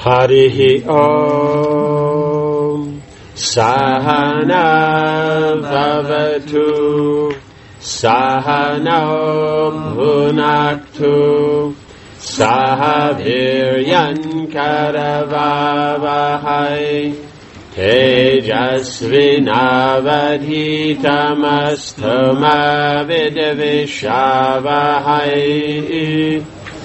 Harihi Om Sahana Bhavatu Sahano Bhunaktu Sahaviryan Karavavahai Tejasvinavadhitamastu Vidvishavahai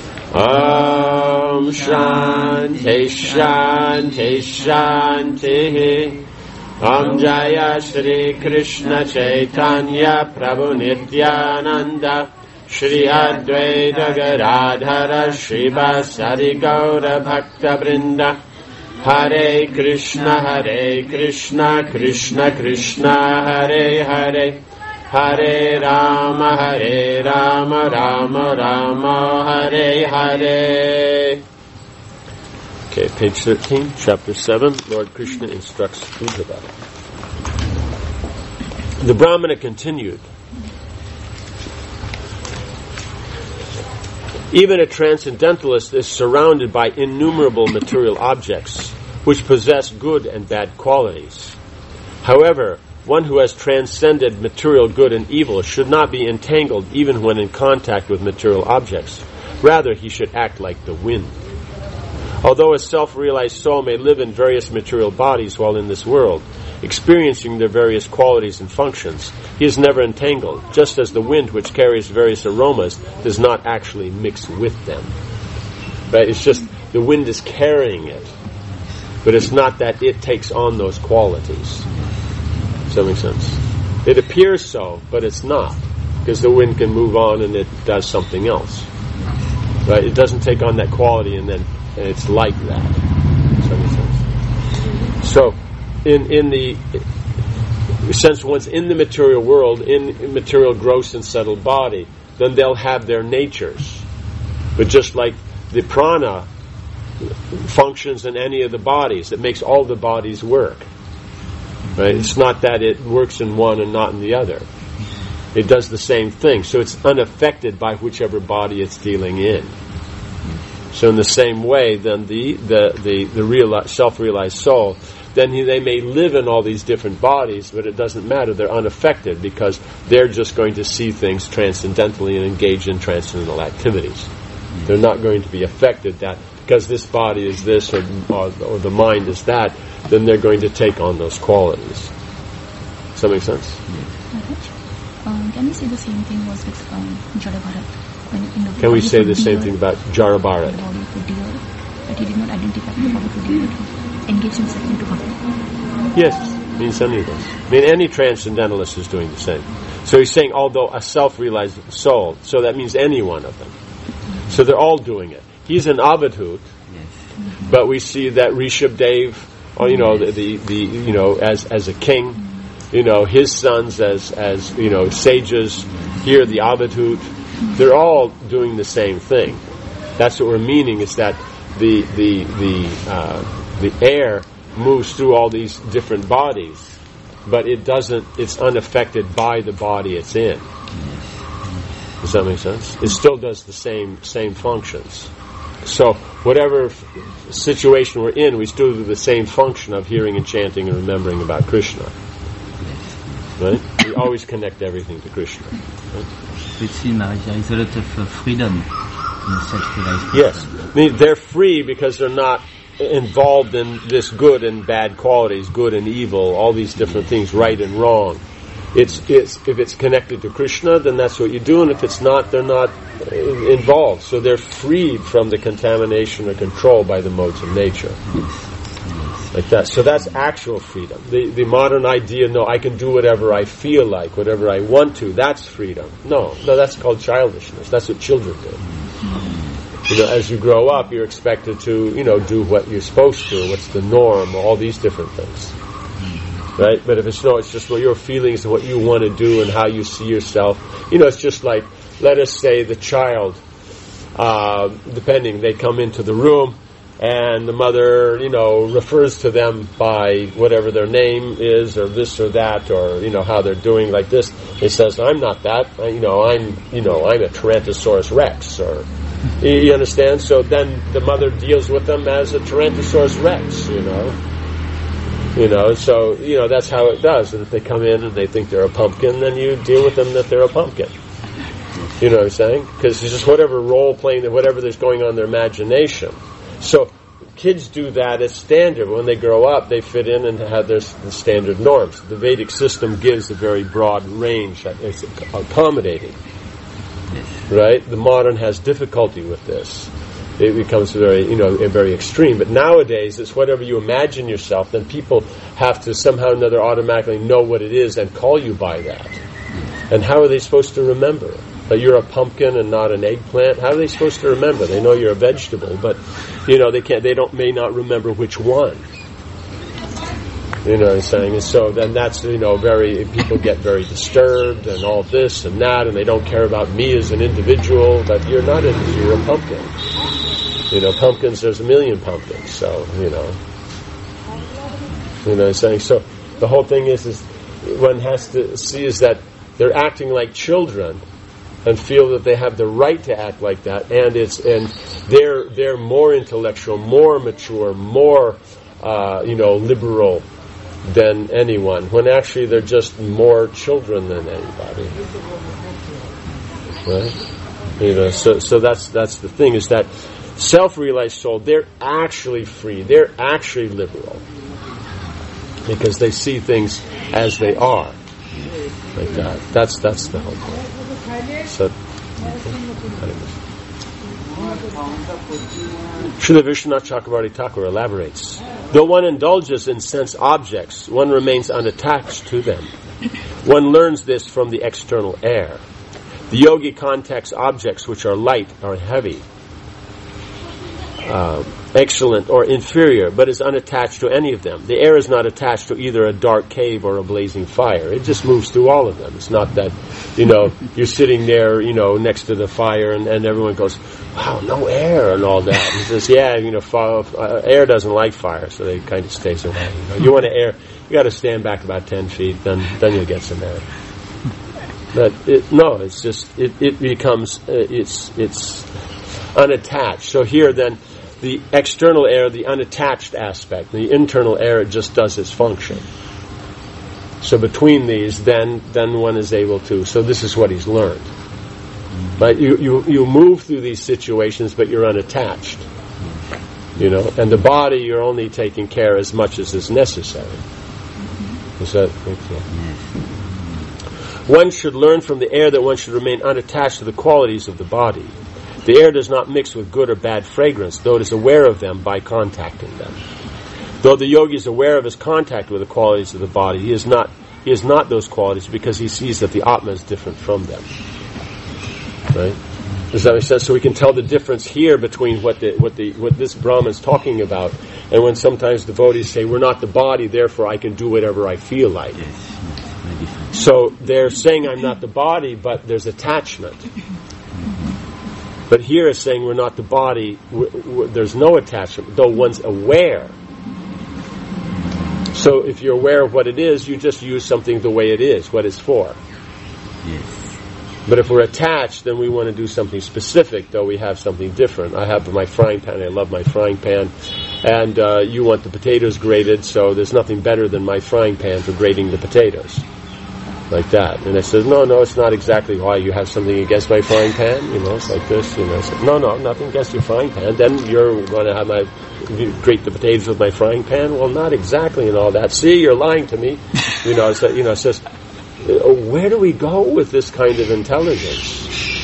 Om Shanti Shanti Shanti Om Jaya Shri Krishna Chaitanya Prabhu Nityananda Shri Advaita Gadadhara Shri Vasari Gaura Bhakta Vrinda Hare Krishna Krishna Krishna Hare Hare Hare Rama Rama Rama Hare Hare. Okay, page 13, chapter 7, Lord Krishna instructs Uddhava. The Brahmana continued, even a transcendentalist is surrounded by innumerable material objects which possess good and bad qualities. However, one who has transcended material good and evil should not be entangled even when in contact with material objects. Rather, he should act like the wind. Although a self-realized soul may live in various material bodies while in this world, experiencing their various qualities and functions, he is never entangled, just as the wind which carries various aromas does not actually mix with them. But it's just the wind is carrying it, but it's not that it takes on those qualities. Does that make sense? It appears so, but it's not, because the wind can move on and it does something else. Right? It doesn't take on that quality and it's like that. Does that make sense? So, in the sense, once in the material world, in material gross and subtle body, then they'll have their natures. But just like the prana functions in any of the bodies, it makes all the bodies work. Right? It's not that it works in one and not in the other. It does the same thing. So it's unaffected by whichever body it's dealing in. So in the same way, then the self-realized soul, then they may live in all these different bodies, but it doesn't matter. They're unaffected because they're just going to see things transcendentally and engage in transcendental activities. They're not going to be affected that because this body is this or the mind is that, then they're going to take on those qualities. Does that make sense? Can we say the same thing was with Jara Bharat? Can we say the same thing about Jara Bharat? That he did not identify with the body for deer, engage himself into bhakti. Yes, means any of us. I mean, any transcendentalist is doing the same. So he's saying, although a self-realized soul, so that means any one of them. So they're all doing it. He's an avadhut, but we see that Rishabdev, as a king, his sons as sages, here the avadhut, they're all doing the same thing. That's what we're meaning, is that the air moves through all these different bodies, but it's unaffected by the body it's in. Does that make sense? It still does the same functions. So whatever situation we're in, we still do the same function of hearing and chanting and remembering about Krishna. Right? We always connect everything to Krishna. Right? Is a lot of freedom in self-realized. Yes. I mean, they're free because they're not involved in this good and bad qualities, good and evil, all these different things, right and wrong. If it's connected to Krishna, then that's what you do, and if it's not, they're not involved. So they're freed from the contamination or control by the modes of nature. Like that. So that's actual freedom. The modern idea, no, I can do whatever I feel like, whatever I want to, that's freedom. No, that's called childishness. That's what children do. As you grow up, you're expected to, do what you're supposed to, what's the norm, all these different things. Right? But if it's just what your feelings and what you want to do and how you see yourself. It's just like, let us say the child, they come into the room and the mother, refers to them by whatever their name is or this or that or, how they're doing like this. It says, I'm not that. I'm a Tyrannosaurus Rex or You understand? So then the mother deals with them as a Tyrannosaurus Rex, so, that's how it does. And if they come in and they think they're a pumpkin, then you deal with them that they're a pumpkin. You know what I'm saying? Because it's just whatever role playing, whatever there's going on in their imagination. So kids do that as standard. When they grow up, they fit in and have their standard norms. The Vedic system gives a very broad range that is accommodating. Right? The modern has difficulty with this. It becomes very extreme. But nowadays, it's whatever you imagine yourself, then people have to somehow or another automatically know what it is and call you by that. And how are they supposed to remember that you're a pumpkin and not an eggplant? How are they supposed to remember? They know you're a vegetable, but may not remember which one. You know what I'm saying? And so then that's, people get very disturbed and all this and that, and they don't care about me as an individual, but you're not you're a pumpkin. Pumpkins, there's a million pumpkins, so, You know what I'm saying? So the whole thing is one has to see is that they're acting like children and feel that they have the right to act like that, and they're more intellectual, more mature, more liberal than anyone, when actually they're just more children than anybody. Right? So that's the thing, is that self-realized soul, they're actually free, they're actually liberal, because they see things as they are, like that. That's the whole point. So, Srila Vishwanath Chakravarti Thakur elaborates, though one indulges in sense objects, one remains unattached to them. One learns this from the external air. The yogi contacts objects which are light or heavy, excellent or inferior, but is unattached to any of them. The air is not attached to either a dark cave or a blazing fire. It just moves through all of them. It's not that, you're sitting there, next to the fire and everyone goes, wow, no air and all that. And says, air doesn't like fire, so they kind of stays away. You want air, you got to stand back about 10 feet, then you'll get some air. But it becomes, it's unattached. So here then, the external air, the unattached aspect, the internal air, it just does its function. So between these, then one is able to. So this is what he's learned. But you move through these situations, but you're unattached. And the body, you're only taking care as much as is necessary. Is that okay? One should learn from the air that one should remain unattached to the qualities of the body. The air does not mix with good or bad fragrance, though it is aware of them by contacting them. Though the yogi is aware of his contact with the qualities of the body, he is not those qualities, because he sees that the Atma is different from them. Right? Does that make sense? So we can tell the difference here between what this Brahman is talking about, and when sometimes devotees say, we're not the body, therefore I can do whatever I feel like. So they're saying I'm not the body, but there's attachment. But here it's saying we're not the body, there's no attachment, though one's aware. So if you're aware of what it is, you just use something the way it is, what it's for. Yes. But if we're attached, then we want to do something specific, though we have something different. I have my frying pan, I love my frying pan, and you want the potatoes grated, so there's nothing better than my frying pan for grating the potatoes. Like that. And I said, no, it's not exactly why you have something against my frying pan, it's like this, I said, no, nothing against your frying pan. Then you're going to have grate the potatoes with my frying pan? Well, not exactly and all that. See, you're lying to me. It says, where do we go with this kind of intelligence?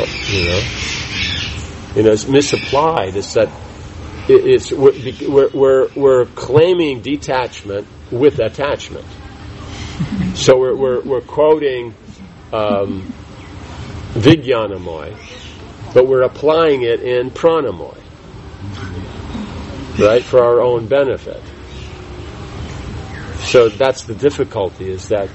It's misapplied. It's that we're claiming detachment with attachment. So we're quoting Vijnanamoy, but we're applying it in Pranamoy, right, for our own benefit. So that's the difficulty, is that,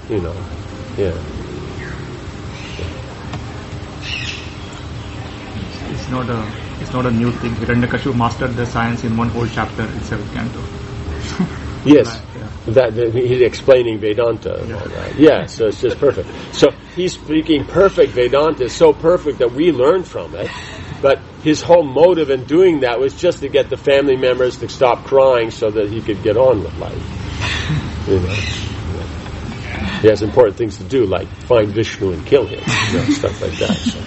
It's not a new thing. Hiranyakashipu mastered the science in one whole chapter itself, Canto. Yes. That he's explaining Vedanta and all that. Yeah, so it's just perfect. So he's speaking perfect Vedanta, so perfect that we learn from it, but his whole motive in doing that was just to get the family members to stop crying so that he could get on with life. You know, he has important things to do, like find Vishnu and kill him, stuff like that. So.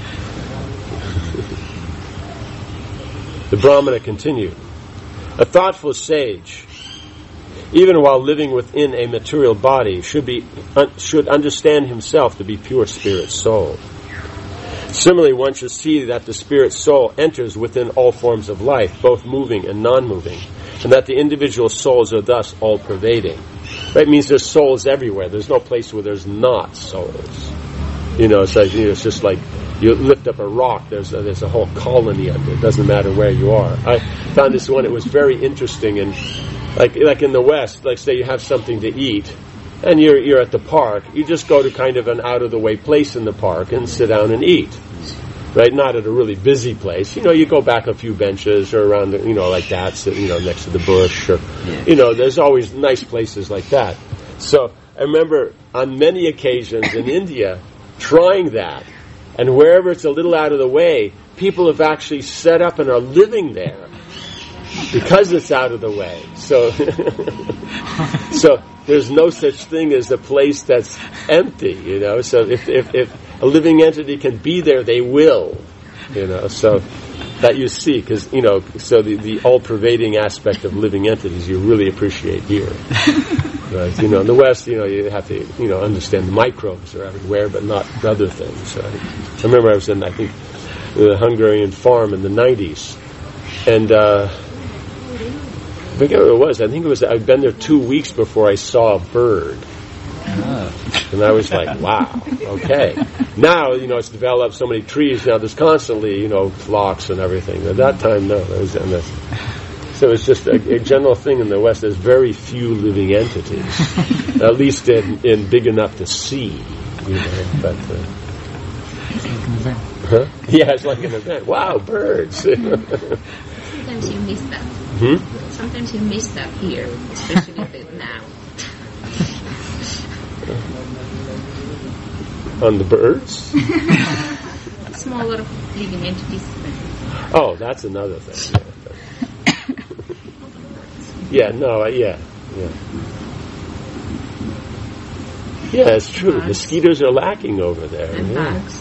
The Brahmana continued, a thoughtful sage, even while living within a material body, should understand himself to be pure spirit soul. Similarly, one should see that the spirit soul enters within all forms of life, both moving and non-moving, and that the individual souls are thus all-pervading. That means there's souls everywhere. There's no place where there's not souls. You know, it's like, it's just like you lift up a rock. There's a whole colony under it. It doesn't matter where you are. I found this one. It was very interesting, and like in the West, like say you have something to eat, and you're at the park. You just go to kind of an out-of-the-way place in the park and sit down and eat. Right, not at a really busy place. You know, you go back a few benches or around, like that, sit, next to the bush, or, there's always nice places like that. So I remember on many occasions in India trying that, and wherever it's a little out of the way, people have actually set up and are living there because it's out of the way. So, so there's no such thing as a place that's empty. So if a living entity can be there, they will, so that you see, because, so the all-pervading aspect of living entities you really appreciate here. Right? In the West, you have to, understand the microbes are everywhere, but not other things. Right? I remember I was in, I think, the Hungarian farm in the 90s, and I forget what it was. I think it was, I'd been there 2 weeks before I saw a bird. And I was like, wow, okay. Now, it's developed so many trees. Now there's constantly, flocks and everything. At that time, no. So it's just a general thing in the West. There's very few living entities, at least in big enough to see. But, yeah, it's like an event. Wow, birds. Sometimes you miss that. Sometimes you miss that here, especially now. On the birds? Smaller living entities. Oh, that's another thing. Yeah, it's true. Bugs. Mosquitoes are lacking over there. And bugs.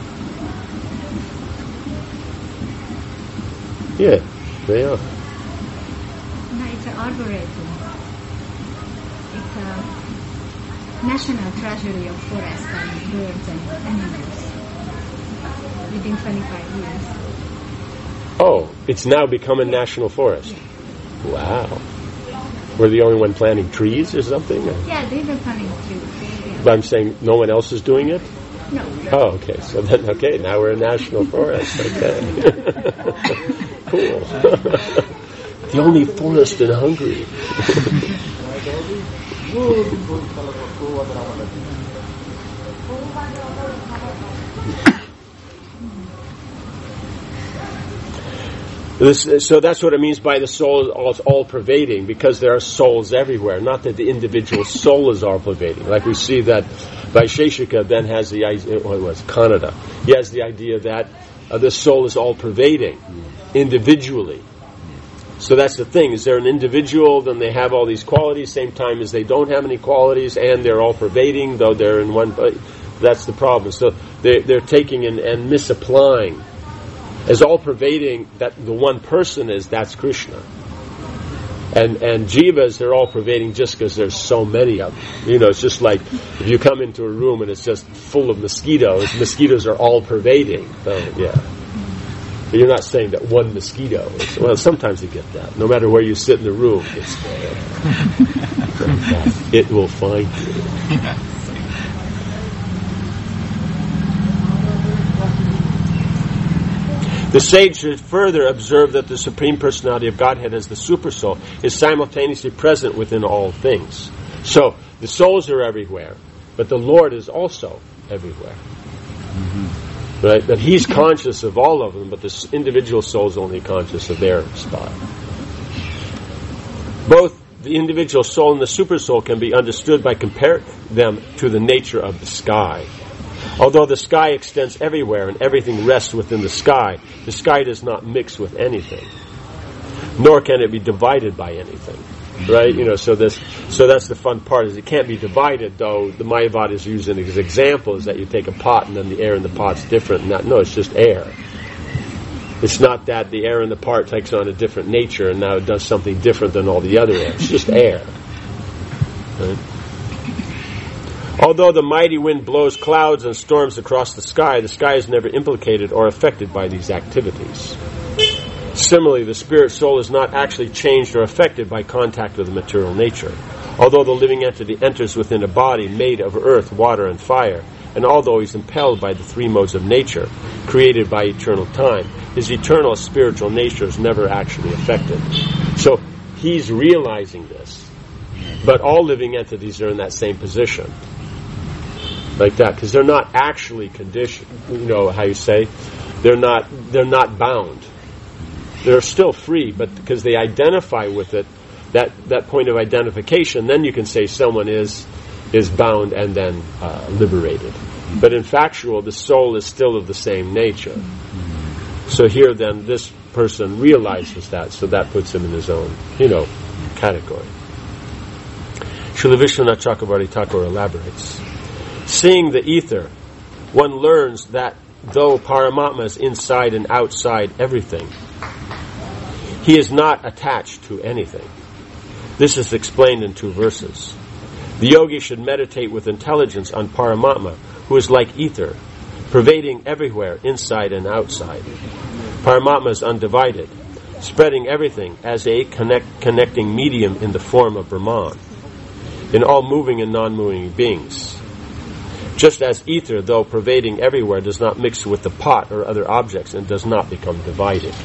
Yeah, they are. No, it's an arboretum. It's a national treasury of forest and birds and animals within 25 years. Oh, it's now become a national forest. Yeah. Wow. We're the only one planting trees or something? Or? Yeah, they've been planting trees. Yeah. But I'm saying no one else is doing it? No. Oh, okay. So then, now we're a national forest. Okay. Cool. The only forest in Hungary. So that's what it means by the soul is all-pervading, because there are souls everywhere. Not that the individual soul is all-pervading. Like we see that Vaisheshika then has the idea, Kannada. He has the idea that the soul is all-pervading, individually. So that's the thing. Is there an individual, then they have all these qualities, same time as they don't have any qualities, and they're all-pervading, though they're in one... That's the problem. So they're taking and misapplying. As all-pervading that the one person is, that's Krishna. And jivas, they're all-pervading just because there's so many of them. It's just like if you come into a room and it's just full of mosquitoes are all-pervading. So, yeah. But you're not saying that one mosquito is... Well, sometimes you get that. No matter where you sit in the room, it's there. It will find you. The sage should further observe that the Supreme Personality of Godhead as the Supersoul is simultaneously present within all things. So, the souls are everywhere, but the Lord is also everywhere. Mm-hmm. Right? But He's conscious of all of them, but the individual soul is only conscious of their spot. Both the individual soul and the Supersoul can be understood by comparing them to the nature of the sky. Although the sky extends everywhere and everything rests within the sky does not mix with anything, nor can it be divided by anything. Right? So that's the fun part, is it can't be divided, though the Mayavad is using as example is that you take a pot and then the air in the pot's different. No, it's just air. It's not that the air in the pot takes on a different nature and now it does something different than all the other air. It's just air. Right? Although the mighty wind blows clouds and storms across the sky is never implicated or affected by these activities. Similarly, the spirit soul is not actually changed or affected by contact with the material nature. Although the living entity enters within a body made of earth, water, and fire, and although he's impelled by the three modes of nature, created by eternal time, his eternal spiritual nature is never actually affected. So he's realizing this. But all living entities are in that same position. Like that, because they're not actually conditioned. How you say? They're not bound. They're still free, but because they identify with it, that point of identification, then you can say someone is bound and then liberated. But in factual, the soul is still of the same nature. So here then, this person realizes that, so that puts him in his own, category. Srila Vishwanath Chakravarti Thakur elaborates. Seeing the ether, one learns that though Paramatma is inside and outside everything, he is not attached to anything. This is explained in 2 verses. The yogi should meditate with intelligence on Paramatma, who is like ether, pervading everywhere, inside and outside. Paramatma is undivided, spreading everything as a connecting medium in the form of Brahman, in all moving and non-moving beings. Just as ether, though pervading everywhere, does not mix with the pot or other objects and does not become divided.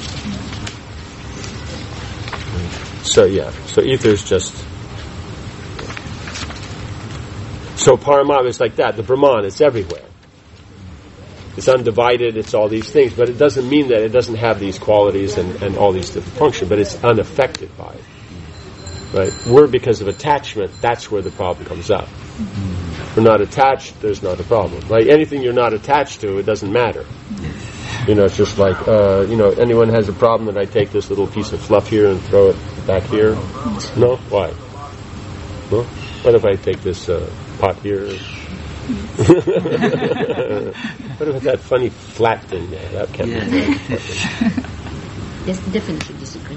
So ether is just... So Paramatma is like that. The Brahman, it's everywhere. It's undivided, it's all these things, but it doesn't mean that it doesn't have these qualities and all these different functions, but it's unaffected by it. Right? We're, because of attachment, that's where the problem comes up. If we're not attached, there's not a problem. Right? Anything you're not attached to, it doesn't matter. It's just like, anyone has a problem that I take this little piece of fluff here and throw it back here? No? Why? No? What if I take this pot here? What about that funny flat thing there? That can't be right. Yes, definitely disagree.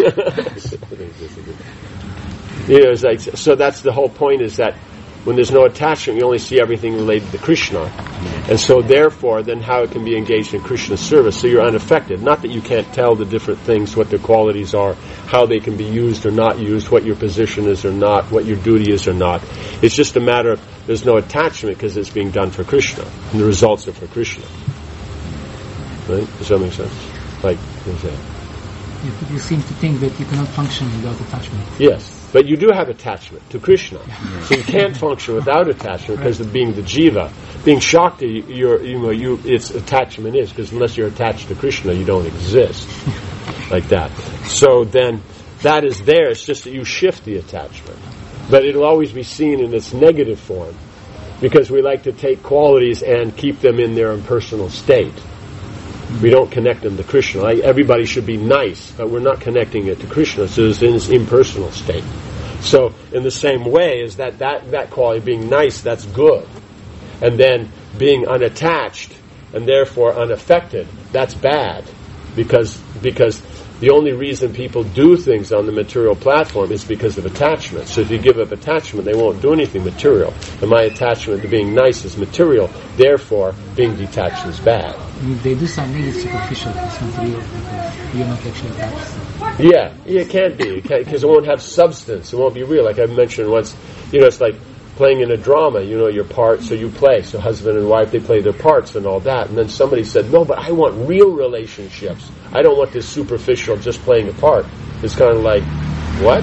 It's like, so that's the whole point, is that when there's no attachment, you only see everything related to Krishna. And so therefore, then how it can be engaged in Krishna's service. So you're unaffected. Not that you can't tell the different things, what their qualities are, how they can be used or not used, what your position is or not, what your duty is or not. It's just a matter of there's no attachment because it's being done for Krishna. And the results are for Krishna. Right? Does that make sense? Like, what's that? You seem to think that you cannot function without attachment. Yes. But you do have attachment to Krishna. So you can't function without attachment because of being the jiva. Being Shakti, its attachment is, because unless you're attached to Krishna, you don't exist. Like that. So then, that is there, it's just that you shift the attachment. But it'll always be seen in its negative form, because we like to take qualities and keep them in their impersonal state. We don't connect them to Krishna. Everybody should be nice, but we're not connecting it to Krishna, so it's in its impersonal state. So, in the same way, is that quality, being nice, that's good. And then being unattached, and therefore unaffected, that's bad. Because the only reason people do things on the material platform is because of attachment. So if you give up attachment, they won't do anything material. And my attachment to being nice is material, therefore being detached is bad. If they do something, it's superficial, it's material, because you're not actually attached. Yeah, it can't be, because it won't have substance, it won't be real. Like I mentioned once, it's like playing in a drama, your part, so you play. So husband and wife, they play their parts and all that. And then somebody said, no, but I want real relationships. I don't want this superficial just playing a part. It's kind of like, what?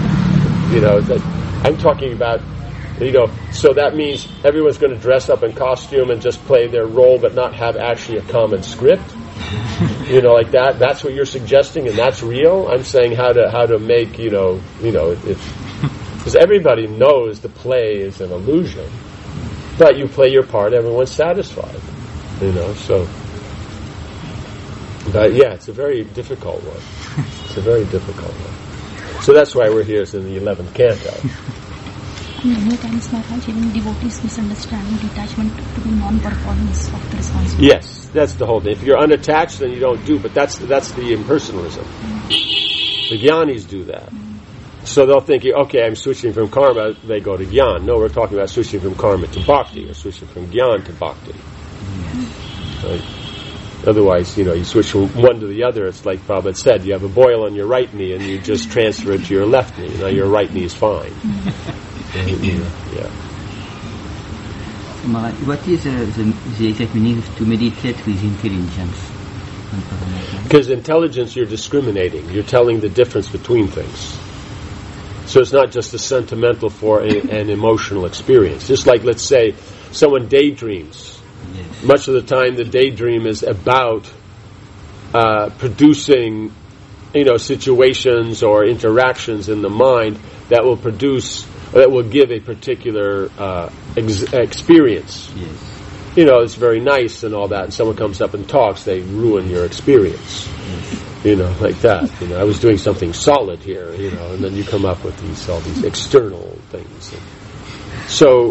I'm talking about, so that means everyone's going to dress up in costume and just play their role but not have actually a common script. Like that. That's what you're suggesting, and that's real. I'm saying how to make, it's... Because everybody knows the play is an illusion. But you play your part, everyone's satisfied. So... But yeah, it's a very difficult one. It's a very difficult one. So that's why we're here in the 11th canto. Many times, Maharaj, even devotees misunderstand detachment to be non-performance of the responsibility. Yes, that's the whole thing. If you're unattached, then you don't do. But that's the impersonalism. The jnanis do that. So they'll think, okay, I'm switching from karma. They go to jnana. No, we're talking about switching from karma to bhakti, or switching from jnana to bhakti. Right? Otherwise, you switch from one to the other. It's like Prabhupada said, you have a boil on your right knee and you just transfer it to your left knee. Now your right knee is fine. What is the exact meaning of to meditate with intelligence? Because intelligence, you're discriminating. You're telling the difference between things. So it's not just a sentimental for an emotional experience. Just like, let's say, someone daydreams. Yes. Much of the time, the daydream is about producing, situations or interactions in the mind that will give a particular experience. Yes. It's very nice and all that, and someone comes up and talks, they ruin your experience. Yes. Like that. I was doing something solid here, and then you come up with all these external things. So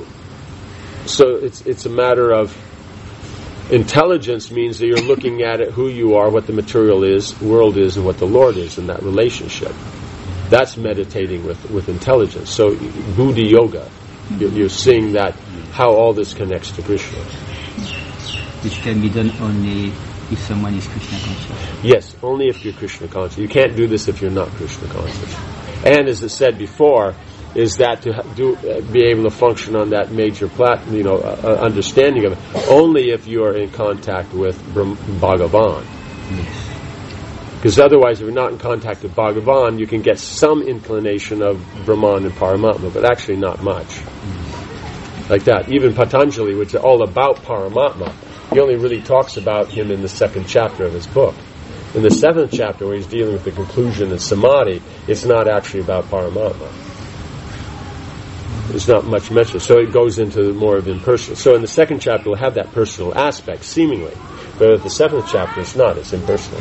it's a matter of intelligence means that you're looking at it, who you are, what the material world is, and what the Lord is in that relationship. That's meditating with intelligence. So Buddhi Yoga, you're seeing that how all this connects to Krishna. Which can be done only if someone is Krishna conscious. Yes, only if you're Krishna conscious. You can't do this if you're not Krishna conscious. And as I said before, is that to be able to function on that major understanding of it, only if you are in contact with Bhagavan. Because otherwise, if you're not in contact with Bhagavan, you can get some inclination of Brahman and Paramatma, but actually not much. Like that. Even Patanjali, which is all about Paramatma, he only really talks about him in the 2nd chapter of his book. In the 7th chapter, where he's dealing with the conclusion and samadhi, it's not actually about Paramatma. There's not much mentioned. So it goes into more of impersonal. So in the 2nd chapter, we'll have that personal aspect, seemingly. But at the 7th chapter, it's not. It's impersonal.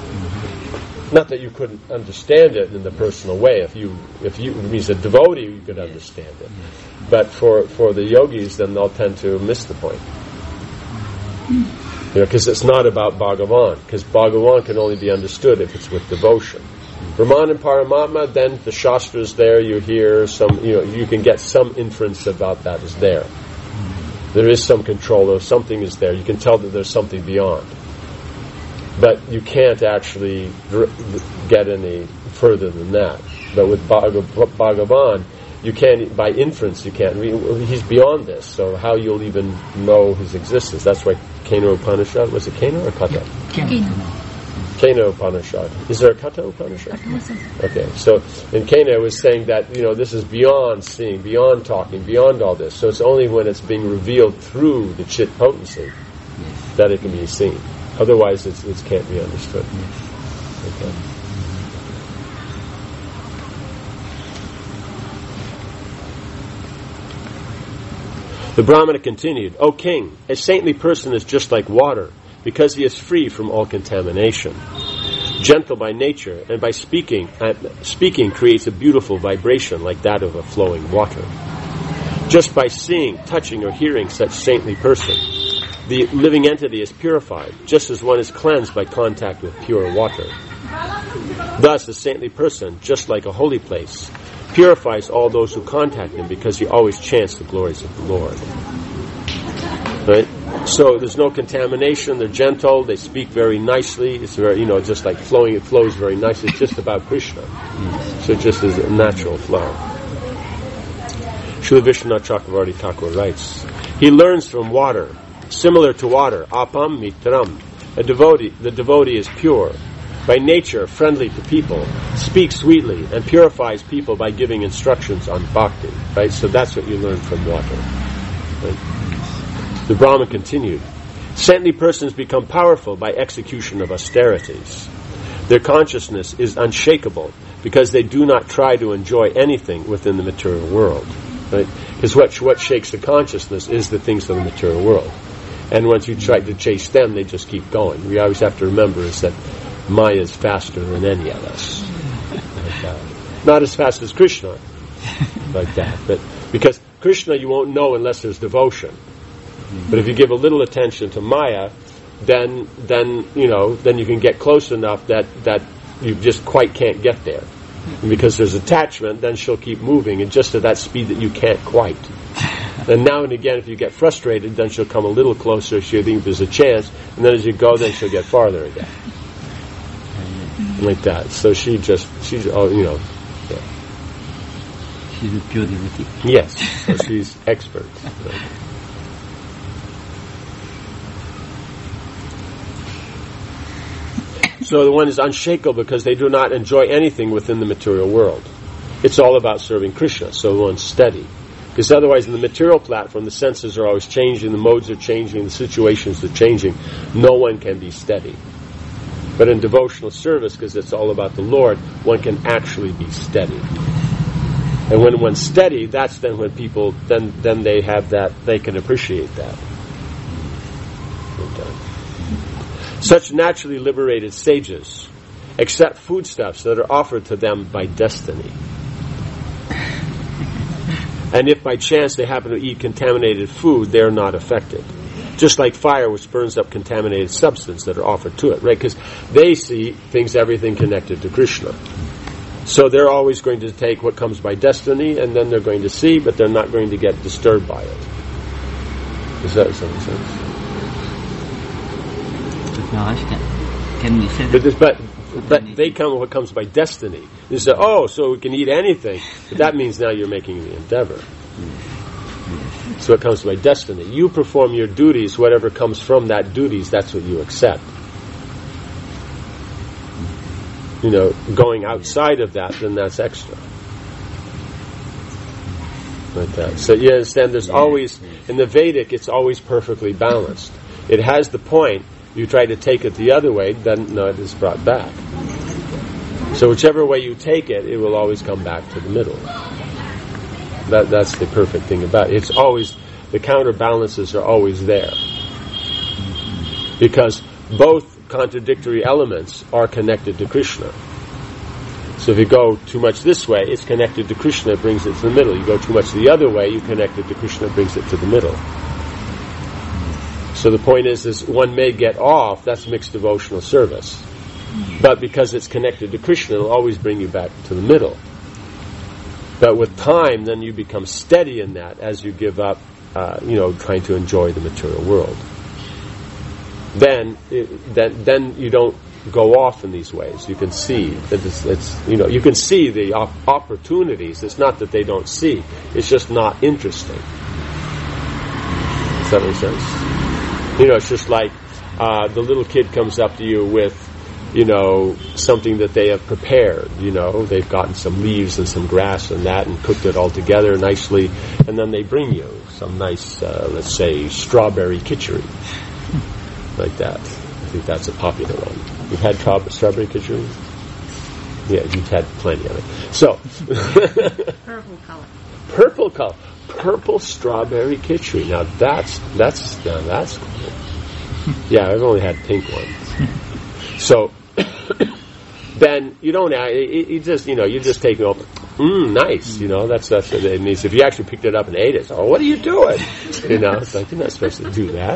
Not that you couldn't understand it in the personal way. If you means a devotee, you could understand it. But for the yogis, then they'll tend to miss the point. Because it's not about Bhagavan. Because Bhagavan can only be understood if it's with devotion. Brahman and Paramatma, then the Shastras there, you hear some, you can get some inference about that is there. There is some control, or something is there. You can tell that there's something beyond. But you can't actually get any further than that. But with Bhagavan, you can't, by inference, you can't. He's beyond this, so how you'll even know his existence? That's why Kena Upanishad, was it Kena or Kata? Kena Upanishad. Is there a Kata Upanishad? Okay, so in Kena it was saying that, this is beyond seeing, beyond talking, beyond all this. So it's only when it's being revealed through the Chit potency that it can be seen. Otherwise it can't be understood. Okay. The Brahmana continued, O king, a saintly person is just like water, because he is free from all contamination. Gentle by nature, and by speaking creates a beautiful vibration like that of a flowing water. Just by seeing, touching, or hearing such saintly person, the living entity is purified, just as one is cleansed by contact with pure water. Thus, a saintly person, just like a holy place, purifies all those who contact him, because he always chants the glories of the Lord. Right? So there's no contamination, they're gentle, they speak very nicely, it's very, just like flowing, it flows very nicely, it's just about Krishna. So it just is a natural flow. Srila Vishwanath Chakravarti Thakur writes, he learns from water, similar to water, apam mitram. The devotee is pure, by nature friendly to people, speaks sweetly, and purifies people by giving instructions on bhakti. Right? So that's what you learn from water. Right? The Brahma continued, saintly persons become powerful by execution of austerities. Their consciousness is unshakable because they do not try to enjoy anything within the material world. right? Because what shakes the consciousness is the things of the material world. And once you try to chase them, they just keep going. We always have to remember is that Maya is faster than any of us. Like that. Not as fast as Krishna, like that. But because Krishna you won't know unless there's devotion. But if you give a little attention to Maya, then you can get close enough that you just quite can't get there. And because there's attachment, then she'll keep moving, and just at that speed that you can't quite. And now and again, if you get frustrated, then she'll come a little closer. She'll think there's a chance, and then as you go, then she'll get farther again, like that. So she's yeah. She's a pure devotee. Yes, so she's expert. Right. So the one is unshakable because they do not enjoy anything within the material world. It's all about serving Krishna, so the one's steady. Because otherwise in the material platform, the senses are always changing, the modes are changing, the situations are changing. No one can be steady. But in devotional service, because it's all about the Lord, one can actually be steady. And when one's steady, that's then when people, then they have that, they can appreciate that. Such naturally liberated sages accept foodstuffs that are offered to them by destiny. And if by chance they happen to eat contaminated food, they are not affected. Just like fire, which burns up contaminated substance that are offered to it, right? Because they see everything connected to Krishna. So they're always going to take what comes by destiny, and then they're going to see, but they're not going to get disturbed by it. Does that make sense? Can we say that? But they come what comes by destiny. They say, so we can eat anything. But that means now you're making the endeavor. So it comes by destiny. You perform your duties, whatever comes from that duties, that's what you accept. Going outside of that, then that's extra. Like that. So you understand, there's always, in the Vedic, it's always perfectly balanced. It has the point. You try to take it the other way, then no, it is brought back. So whichever way you take it, it will always come back to the middle. That's the perfect thing about it. It's always, the counterbalances are always there. Because both contradictory elements are connected to Krishna. So if you go too much this way, it's connected to Krishna, it brings it to the middle. You go too much the other way, you connect it to Krishna, it brings it to the middle. So the point is one may get off, that's mixed devotional service. But because it's connected to Krishna, it'll always bring you back to the middle. But with time, then you become steady in that as you give up, trying to enjoy the material world. Then you don't go off in these ways. You can see that you can see the opportunities. It's not that they don't see. It's just not interesting. Does that make sense? It's just like the little kid comes up to you with, something that they have prepared. They've gotten some leaves and some grass and that and cooked it all together nicely, and then they bring you some nice, let's say, strawberry khichdi. Like that. I think that's a popular one. You've had strawberry khichdi? Yeah, you've had plenty of it. So, purple color. Purple color. Purple strawberry khichdi. Now that's cool. Yeah, I've only had pink ones. So then you don't. You just take it off. Nice. That's what it means. If you actually picked it up and ate it, what are you doing? It's like you're not supposed to do that.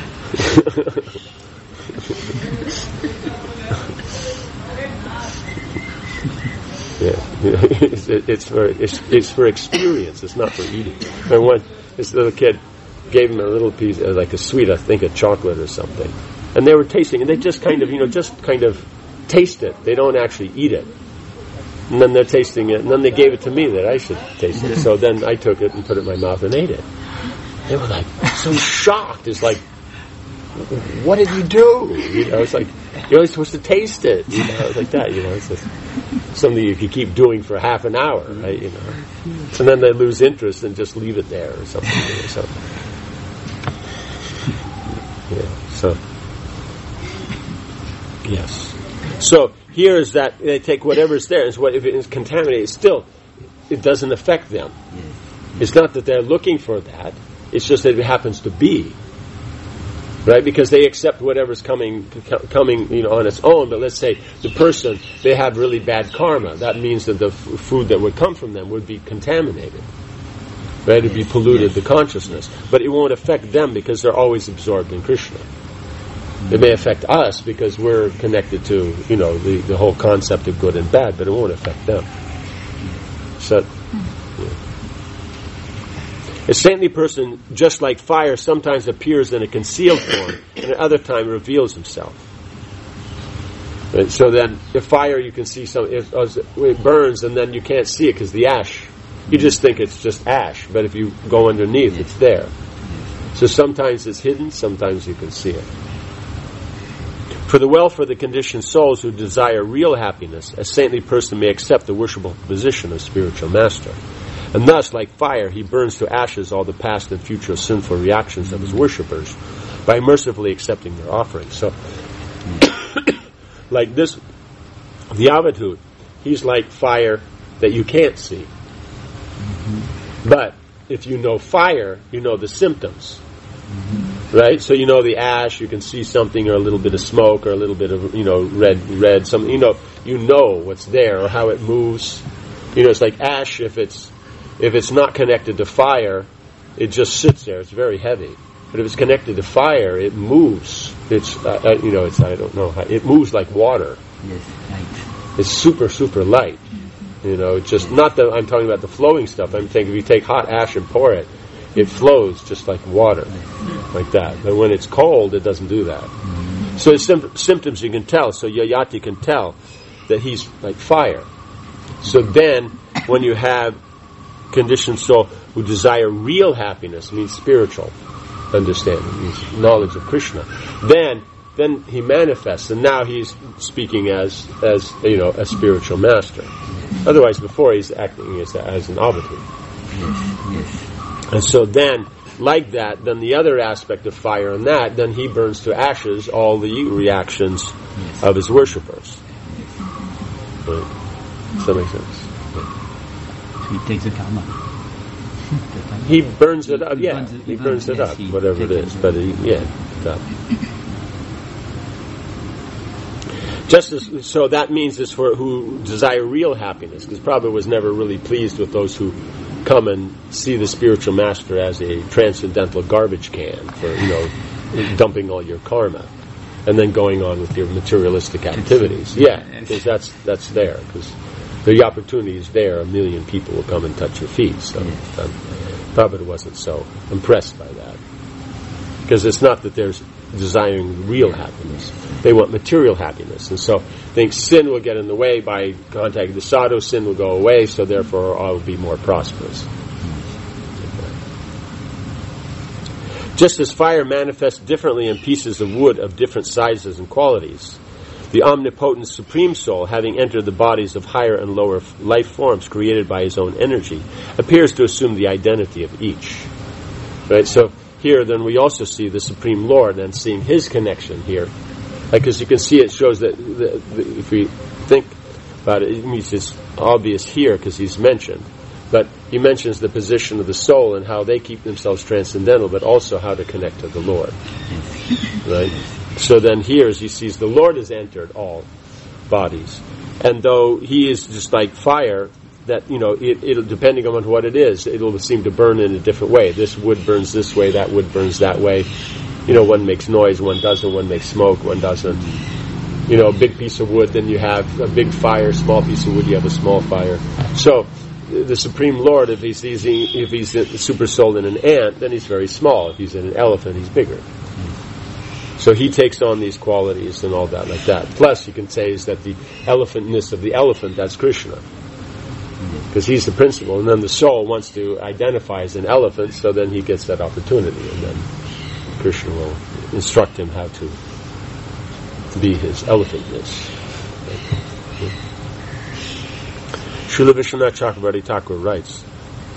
It's for experience. It's not for eating. And when this little kid gave him a little piece, like a sweet, I think a chocolate or something, and they were tasting, and they just kind of taste it. They don't actually eat it. And then they're tasting it, and then they gave it to me that I should taste it. So then I took it and put it in my mouth and ate it. They were like so shocked. It's like, what did you do? It's like, you're only supposed to taste it. It's like that. It's just something you can keep doing for half an hour, right? And then they lose interest and just leave it there or something. So yes. So here is that they take whatever's there, and if it is contaminated, still it doesn't affect them. It's not that they're looking for that. It's just that it happens to be. Right? Because they accept whatever's coming, on its own. But let's say the person, they have really bad karma. That means that the food that would come from them would be contaminated. Right? It would be polluted, the consciousness. But it won't affect them because they're always absorbed in Krishna. It may affect us because we're connected to, the whole concept of good and bad, but it won't affect them. So, a saintly person, just like fire, sometimes appears in a concealed form, and at other time reveals himself. Right? So then, if fire, you can see it burns, and then you can't see it because the ash. You just think it's just ash, but if you go underneath, it's there. So sometimes it's hidden, sometimes you can see it. For the welfare of the conditioned souls who desire real happiness, a saintly person may accept the worshipful position of spiritual master. And thus, like fire, he burns to ashes all the past and future sinful reactions of his worshippers by mercifully accepting their offerings. So, like this, the Avadhut, he's like fire that you can't see. But if you know fire, you know the symptoms. Right? So you know the ash, you can see something, or a little bit of smoke, or a little bit of, red, something, you know what's there, or how it moves. It's like ash, if it's not connected to fire, it just sits there, it's very heavy. But if it's connected to fire, it moves. It's, I don't know how, it moves like water. Yes, light. It's super, super light. It's just, not that I'm talking about the flowing stuff, I'm thinking if you take hot ash and pour it, it flows just like water, like that. But when it's cold, it doesn't do that. So the symptoms you can tell. So Yayati can tell that he's like fire. So then, when you have conditioned soul who desire real happiness, means spiritual understanding, means knowledge of Krishna, then he manifests, and now he's speaking as a spiritual master. Otherwise, before he's acting as an Avadhut. Yes. And so then, like that, then the other aspect of fire and that, then he burns to ashes all the reactions of his worshippers. Right. Does that make sense? So he takes the karma. He burns it up, yeah. He burns it up, whatever it is. But so that means it's for who desire real happiness, because Prabhupada was never really pleased with those who come and see the spiritual master as a transcendental garbage can for, dumping all your karma and then going on with your materialistic activities. Yeah, because that's there, because the opportunity is there. 1 million people will come and touch your feet. So Prabhupada wasn't so impressed by that, because it's not that there's desiring real happiness. They want material happiness. And so think sin will get in the way by contacting the sadhu, sin will go away, so therefore all will be more prosperous. Just as fire manifests differently in pieces of wood of different sizes and qualities, the omnipotent Supreme Soul, having entered the bodies of higher and lower life forms created by his own energy, appears to assume the identity of each. Right? So here, then, we also see the Supreme Lord and seeing his connection here. Because you can see it shows that if we think about it, it means it's obvious here because he's mentioned. But he mentions the position of the soul and how they keep themselves transcendental, but also how to connect to the Lord. Right? So then here, as he sees, the Lord has entered all bodies. And though he is just like fire, that, it'll, depending on what it is, it'll seem to burn in a different way. This wood burns this way, that wood burns that way. One makes noise, one doesn't, one makes smoke, one doesn't. A big piece of wood, then you have a big fire, small piece of wood, you have a small fire. So, the Supreme Lord, if he's a super soul in an ant, then he's very small. If he's in an elephant, he's bigger. So he takes on these qualities and all that, like that. Plus, you can say is that the elephantness of the elephant, that's Krishna. Because he's the principal, and then the soul wants to identify as an elephant, so then he gets that opportunity, and then Krishna will instruct him how to be his elephantness. Srila Vishwanath Chakravarti Thakur writes,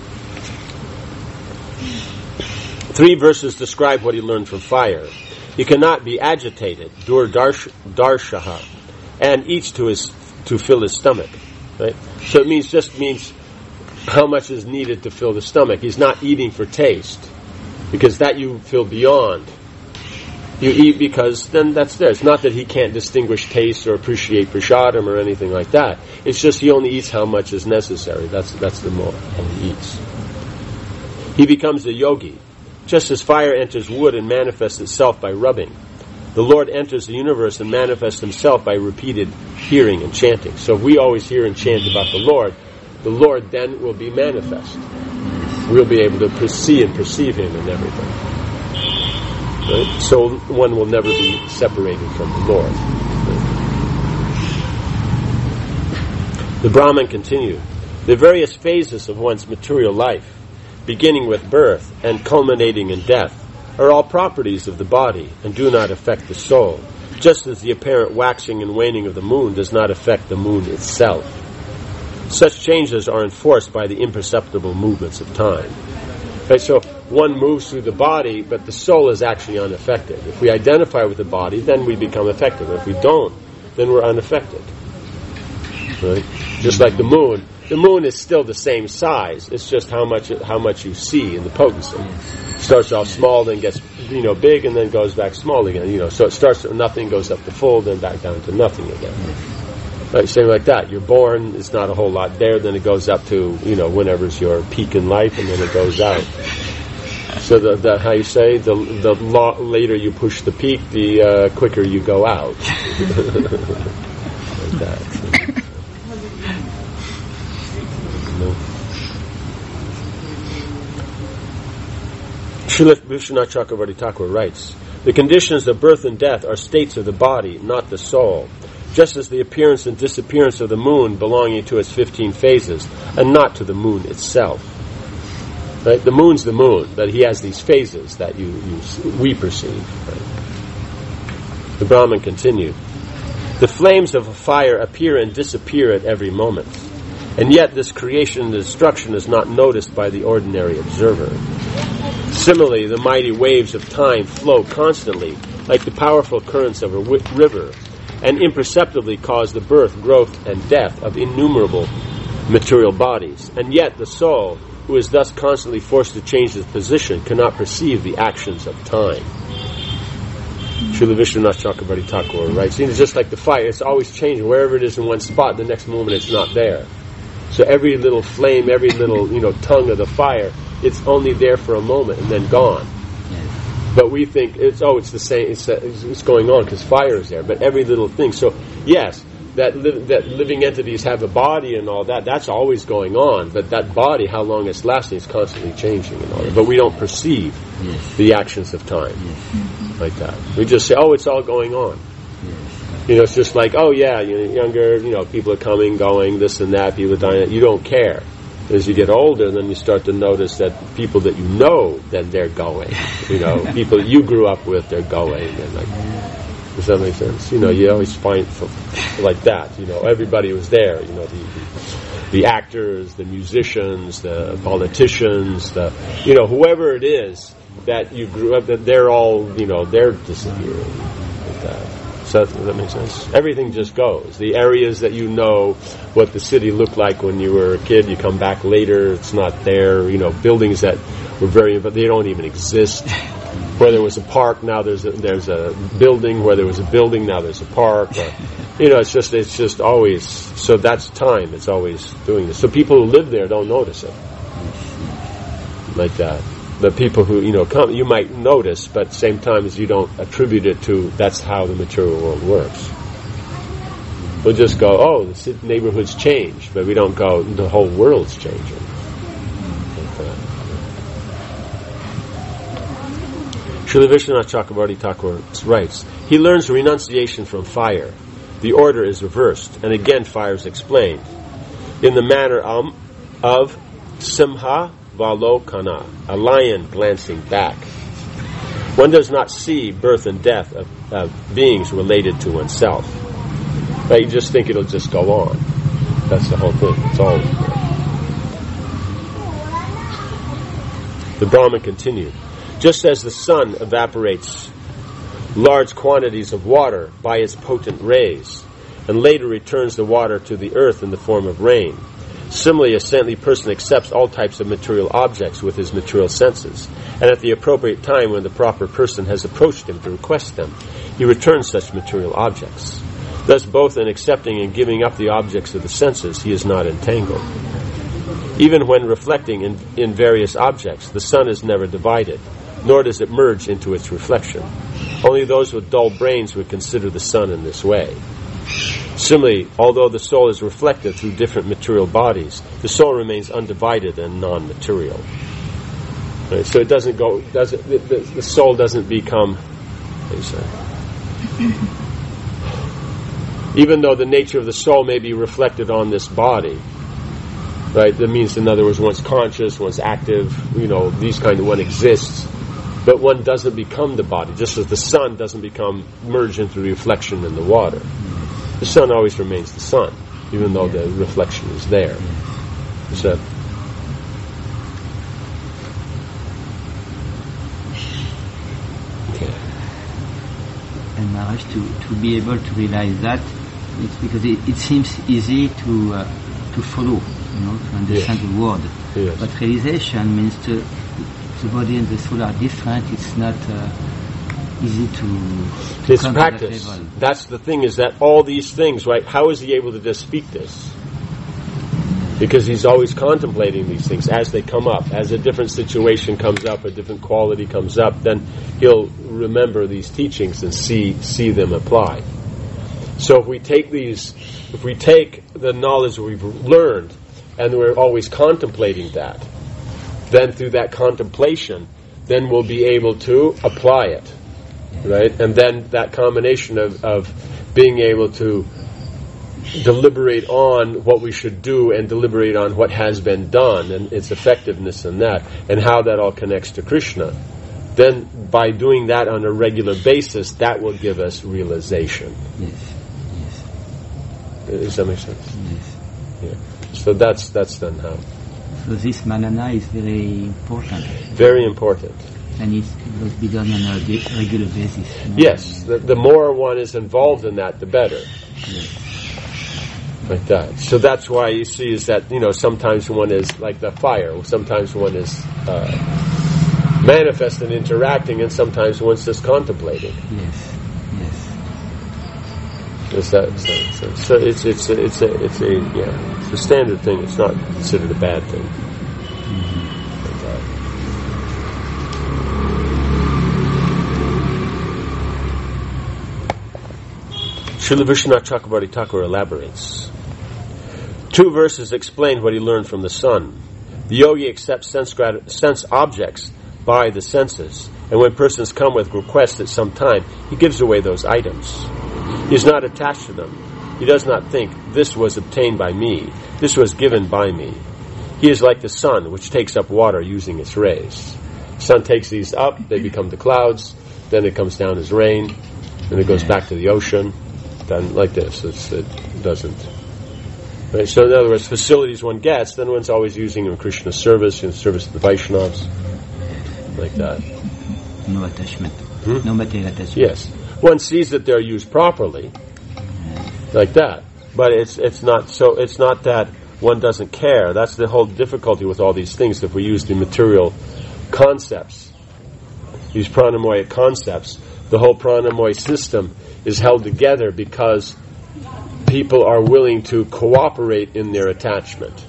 3 verses describe what he learned from fire. He cannot be agitated, dur darshaha, and eats to fill his stomach. Right? So it means how much is needed to fill the stomach. He's not eating for taste, because that you feel beyond. You eat because then that's there. It's not that he can't distinguish taste or appreciate prasadam or anything like that. It's just he only eats how much is necessary. That's the more he eats. He becomes a yogi. Just as fire enters wood and manifests itself by rubbing, the Lord enters the universe and manifests himself by repeated hearing and chanting. So if we always hear and chant about the Lord then will be manifest. We'll be able to see and perceive him and everything. Right? So one will never be separated from the Lord. Right? The Brahman continued, the various phases of one's material life, beginning with birth and culminating in death, are all properties of the body and do not affect the soul, just as the apparent waxing and waning of the moon does not affect the moon itself. Such changes are enforced by the imperceptible movements of time. Okay, so one moves through the body, but the soul is actually unaffected. If we identify with the body, then we become affected. If we don't, then we're unaffected. Right? Just like the moon. The moon is still the same size. It's just how much you see in the potency. It starts off small, then gets big, and then goes back small again. So it starts at nothing, goes up to full, then back down to nothing again. Right, same like that. You're born, it's not a whole lot there, then it goes up to, whenever's your peak in life, and then it goes out. So the how you say, the later you push the peak, the quicker you go out. Like that. Srila Vishwanath Chakravarti Thakur writes, the conditions of birth and death are states of the body, not the soul. Just as the appearance and disappearance of the moon belonging to its 15 phases, and not to the moon itself. Right? The moon's the moon, but he has these phases that we perceive. Right? The Brahman continued, the flames of a fire appear and disappear at every moment, and yet this creation and destruction is not noticed by the ordinary observer. Similarly, the mighty waves of time flow constantly, like the powerful currents of a river, and imperceptibly cause the birth, growth, and death of innumerable material bodies. And yet the soul, who is thus constantly forced to change its position, cannot perceive the actions of time. Srila Vishwanath Chakravarti Thakur writes, it's just like the fire, it's always changing. Wherever it is in one spot, the next moment it's not there. So every little flame, every little tongue of the fire, it's only there for a moment and then gone. But we think it's the same. It's going on because fire is there. But every little thing. So yes, that living entities have a body and all that. That's always going on. But that body, how long it's lasting, is constantly changing and all that. But we don't perceive the actions of time like that. We just say, it's all going on. It's just like, younger. People are coming, going, this and that. People are dying. You don't care. As you get older, then you start to notice that people that then they're going. People you grew up with, they're going. And does that make sense? You always find like that. Everybody was there. The actors, the musicians, the politicians, whoever it is that you grew up, that they're all, they're disappearing. Like that. So does that make sense? Everything just goes. The areas that what the city looked like when you were a kid, you come back later, it's not there. Buildings that were but they don't even exist. Where there was a park, now there's a building. Where there was a building, now there's a park. It's just always. So that's time. It's always doing this. So people who live there don't notice it like that. The people who come, you might notice, but at the same time as you don't attribute it to that's how the material world works. We'll just go, the neighborhood's changed, but we don't go, the whole world's changing. Srila Vishwanath Chakravarti Thakur writes, he learns renunciation from fire. The order is reversed, and again fire is explained in the manner of Simha Valokana, a lion glancing back. One does not see birth and death of beings related to oneself. Right? You just think it'll just go on. That's the whole thing. It's always there. The Brahman continued, just as the sun evaporates large quantities of water by its potent rays, and later returns the water to the earth in the form of rain, Similarly, a saintly person accepts all types of material objects with his material senses, and at the appropriate time when the proper person has approached him to request them, he returns such material objects. Thus, both in accepting and giving up the objects of the senses, he is not entangled. Even when reflecting in various objects, the sun is never divided, nor does it merge into its reflection. Only those with dull brains would consider the sun in this way. Similarly, although the soul is reflected through different material bodies, the soul remains undivided and non-material. Right? So it doesn't go. The soul doesn't become. What do you say? Even though the nature of the soul may be reflected on this body, right? That means, in other words, one's conscious, one's active. These kind of one exists, but one doesn't become the body. Just as the sun doesn't become merged into the reflection in the water. The sun always remains the sun, even though the reflection is there. So, okay. And Maharaj, to be able to realize that, it's because it seems easy to follow, to understand the word. Yes. But realization means the body and the soul are different. It's not easy to it's come practice. To that level. That's the thing, is that all these things, right? How is he able to just speak this? Because he's always contemplating these things as they come up. As a different situation comes up, a different quality comes up, then he'll remember these teachings and see them apply. So if we take the knowledge we've learned and we're always contemplating that, then through that contemplation, then we'll be able to apply it. Right? And then that combination of being able to deliberate on what we should do and deliberate on what has been done and its effectiveness in that and how that all connects to Krishna, then by doing that on a regular basis, that will give us realization. Yes. Does that make sense? Yes. Yeah. So that's then how. So this manana is very important. Very important. And it must be done on a regular basis. Yes, the more one is involved in that, the better. Yes. Like that. So that's why you see is that, sometimes one is like the fire, sometimes one is manifest and interacting, and sometimes one's just contemplating. Yes. Is that so? It's a standard thing. It's not considered a bad thing. Like that. Srila Vishwanath Chakrabarti Thakur elaborates. 2 verses explain what he learned from the sun. The yogi accepts sense objects by the senses, and when persons come with requests at some time, he gives away those items. He is not attached to them. He does not think, this was obtained by me, this was given by me. He is like the sun, which takes up water using its rays. The sun takes these up, they become the clouds, then it comes down as rain, and it goes back to the ocean. Then like this, it doesn't. Right? So in other words, facilities one gets, then one's always using in Krishna's service, in service of the Vaishnavas, like that. No attachment. No material attachment. Yes. One sees that they're used properly, like that. But it's not that one doesn't care. That's the whole difficulty with all these things. If we use the material concepts, these pranamoya concepts, the whole pranamoya system is held together because people are willing to cooperate in their attachment.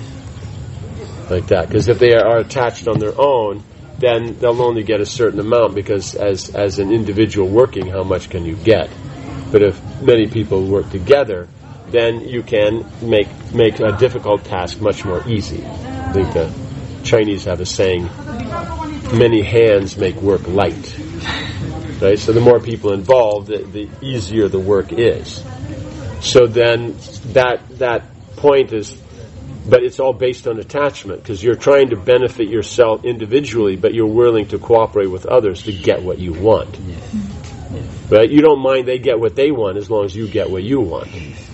Like that. Because if they are attached on their own, then they'll only get a certain amount, because as an individual working, how much can you get? But if many people work together, then you can make a difficult task much more easy. I think the Chinese have a saying, many hands make work light. Right? So the more people involved, the easier the work is. So then that point is, but it's all based on attachment, because you're trying to benefit yourself individually, but you're willing to cooperate with others to get what you want. Yes. Right? You don't mind they get what they want as long as you get what you want.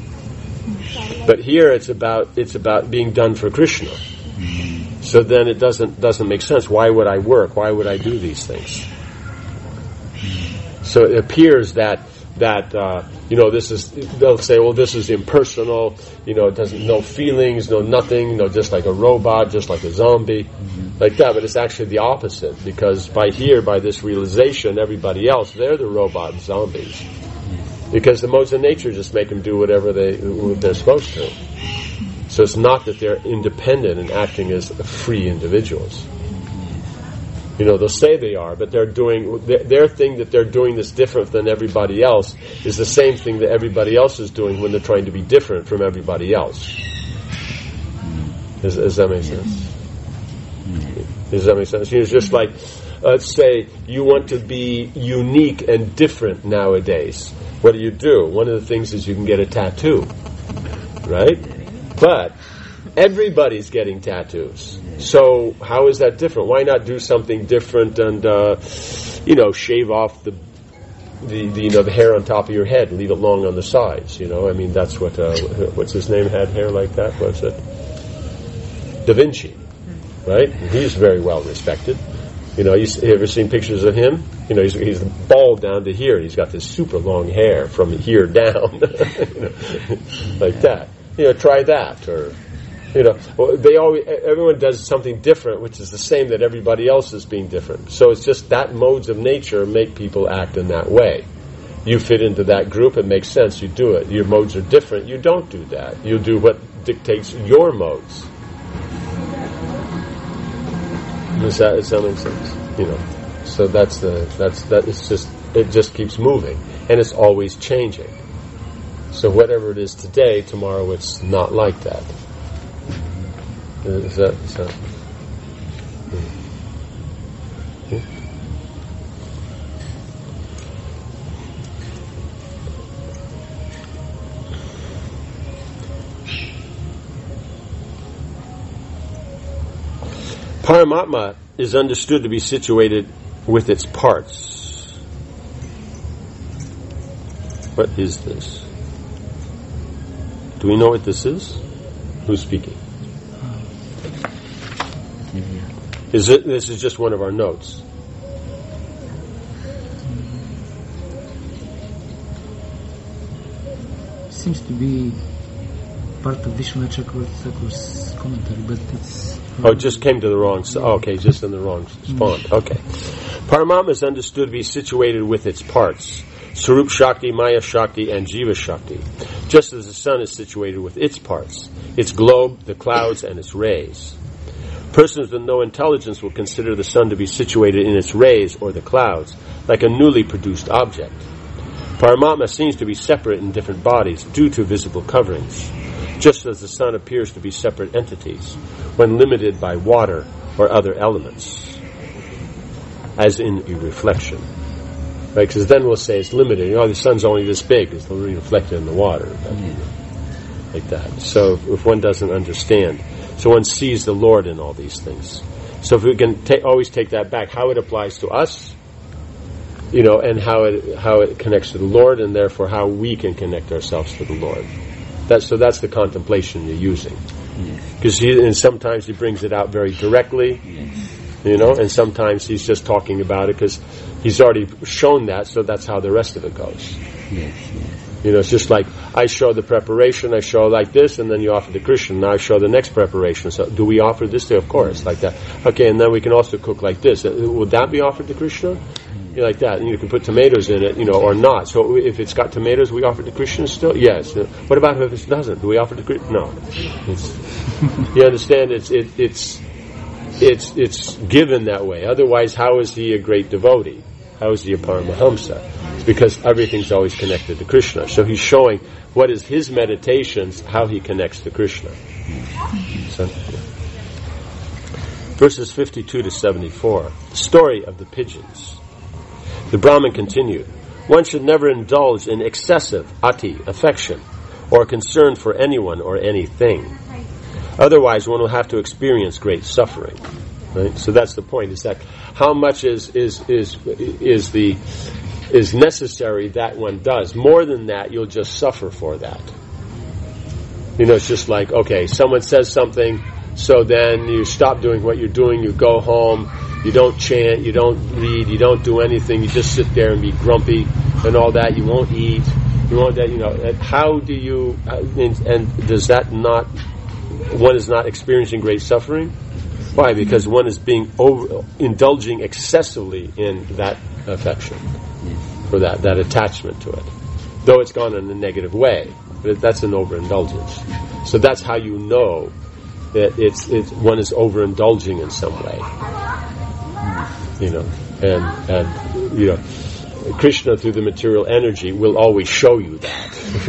But here it's about being done for Krishna. So then it doesn't make sense. Why would I work? Why would I do these things? So it appears that that this is. They'll say, well, this is impersonal. It doesn't no feelings, no nothing. Just like a robot, just like a zombie, like that. But it's actually the opposite, because by this realization, everybody else, they're the robot and zombies, because the modes of nature just make them do whatever they're supposed to. So it's not that they're independent and acting as free individuals. They'll say they are, but they're doing their thing that they're doing that's different than everybody else is the same thing that everybody else is doing when they're trying to be different from everybody else. Does that make sense? Does that make sense? It's just like, let's say you want to be unique and different nowadays. What do? One of the things is you can get a tattoo, right? But everybody's getting tattoos. So how is that different? Why not do something different and shave off the hair on top of your head, leave it long on the sides? That's what what's his name had hair like that? Was it Da Vinci? Right? And he's very well respected. You ever seen pictures of him? He's bald down to here. He's got this super long hair from here down, like that. Try that, or everyone does something different, which is the same that everybody else is being different. So it's just that modes of nature make people act in that way. You fit into that group, it makes sense. You do it. Your modes are different. You don't do that. You do what dictates your modes. Does that make sense? So it just keeps moving, and it's always changing. So whatever it is today, tomorrow it's not like that. Is that? Paramatma is understood to be situated with its parts. What is this? Do we know what this is? Who's speaking? This is just one of our notes. Seems to be part of Vishwanath Thakur's commentary, but it's... it just came to the wrong... okay, just in the wrong font. Okay. Paramatma is understood to be situated with its parts. Sarup Shakti, Maya Shakti, and Jiva Shakti. Just as the sun is situated with its parts, its globe, the clouds, and its rays. Persons with no intelligence will consider the sun to be situated in its rays or the clouds, like a newly produced object. Paramatma seems to be separate in different bodies due to visible coverings, just as the sun appears to be separate entities when limited by water or other elements, as in a reflection. Right? Because then we'll say it's limited. The sun's only this big; it's only reflected in the water, like that. So if one doesn't understand, so one sees the Lord in all these things. So if we can always take that back, how it applies to us, and how it connects to the Lord, and therefore how we can connect ourselves to the Lord. That's the contemplation you're using. Because and sometimes he brings it out very directly, and sometimes he's just talking about it because he's already shown that, so that's how the rest of it goes. It's just like I show the preparation, I show like this, and then you offer to Krishna. Now I show the next preparation. So do we offer this to? Of course, like that. Okay, and then we can also cook like this. Would that be offered to Krishna? Like that, and you can put tomatoes in it, or not. So if it's got tomatoes, we offer to Krishna still? Yes. What about if it doesn't? Do we offer to Krishna? No. You understand? It's given that way. Otherwise, how is he a great devotee? How is he a Paramahamsa? It's because everything's always connected to Krishna. So he's showing what is his meditations, how he connects to Krishna. So, verses 52 to 74. The story of the pigeons. The Brahmin continued, one should never indulge in excessive affection or concern for anyone or anything. Otherwise, one will have to experience great suffering. Right? So that's the point: is that how much is necessary that one does. More than that, you'll just suffer for that. It's just like, okay, someone says something, so then you stop doing what you're doing, you go home, You don't chant, you don't read, you don't do anything. You just sit there and be grumpy and all that. You won't eat. You won't that. How do you? And does that not? One is not experiencing great suffering. Why? Because one is being indulging excessively in that affection, or that attachment to it, though it's gone in a negative way. But that's an overindulgence. So that's how you know that it's one is overindulging in some way. And Krishna through the material energy will always show you that.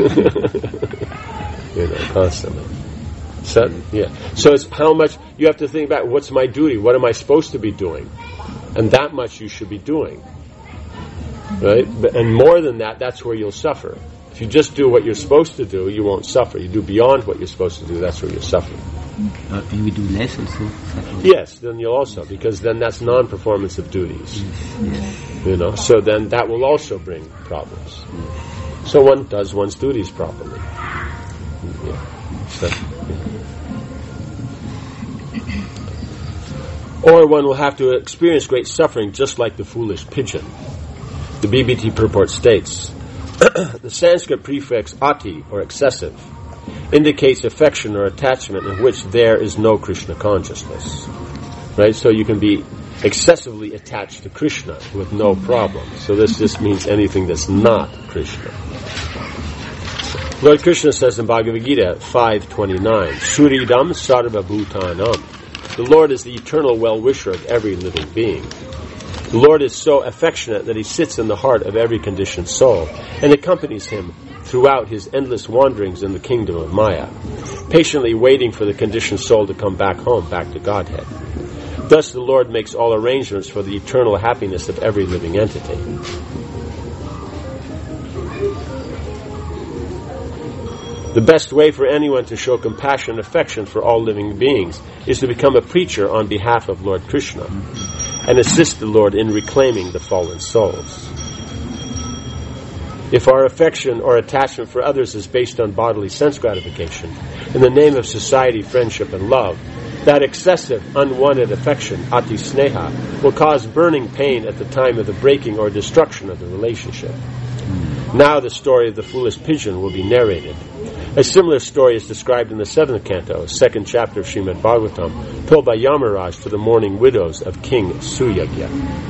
Constantly. So it's how much you have to think about. What's my duty? What am I supposed to be doing? And that much you should be doing, right? And more than that, that's where you'll suffer. If you just do what you're supposed to do, you won't suffer. You do beyond what you're supposed to do, that's where you're suffering. And we do less also? Yes, then you'll also, because then that's non-performance of duties. Yes. So then that will also bring problems. So one does one's duties properly. Or one will have to experience great suffering just like the foolish pigeon. The BBT purport states, the Sanskrit prefix ati, or excessive, indicates affection or attachment in which there is no Krishna consciousness. Right? So you can be excessively attached to Krishna with no problem. So this just means anything that's not Krishna. Lord Krishna says in Bhagavad Gita 5:29, Suridam sarva bhutanam. The Lord is the eternal well-wisher of every living being. The Lord is so affectionate that He sits in the heart of every conditioned soul and accompanies him throughout his endless wanderings in the kingdom of Maya, patiently waiting for the conditioned soul to come back home, back to Godhead. Thus the Lord makes all arrangements for the eternal happiness of every living entity. The best way for anyone to show compassion and affection for all living beings is to become a preacher on behalf of Lord Krishna and assist the Lord in reclaiming the fallen souls. If our affection or attachment for others is based on bodily sense gratification, in the name of society, friendship, and love, that excessive, unwanted affection, ati sneha, will cause burning pain at the time of the breaking or destruction of the relationship. Now the story of the foolish pigeon will be narrated. A similar story is described in the 7th canto, 2nd chapter of Srimad Bhagavatam, told by Yamaraj to the mourning widows of King Suyagya.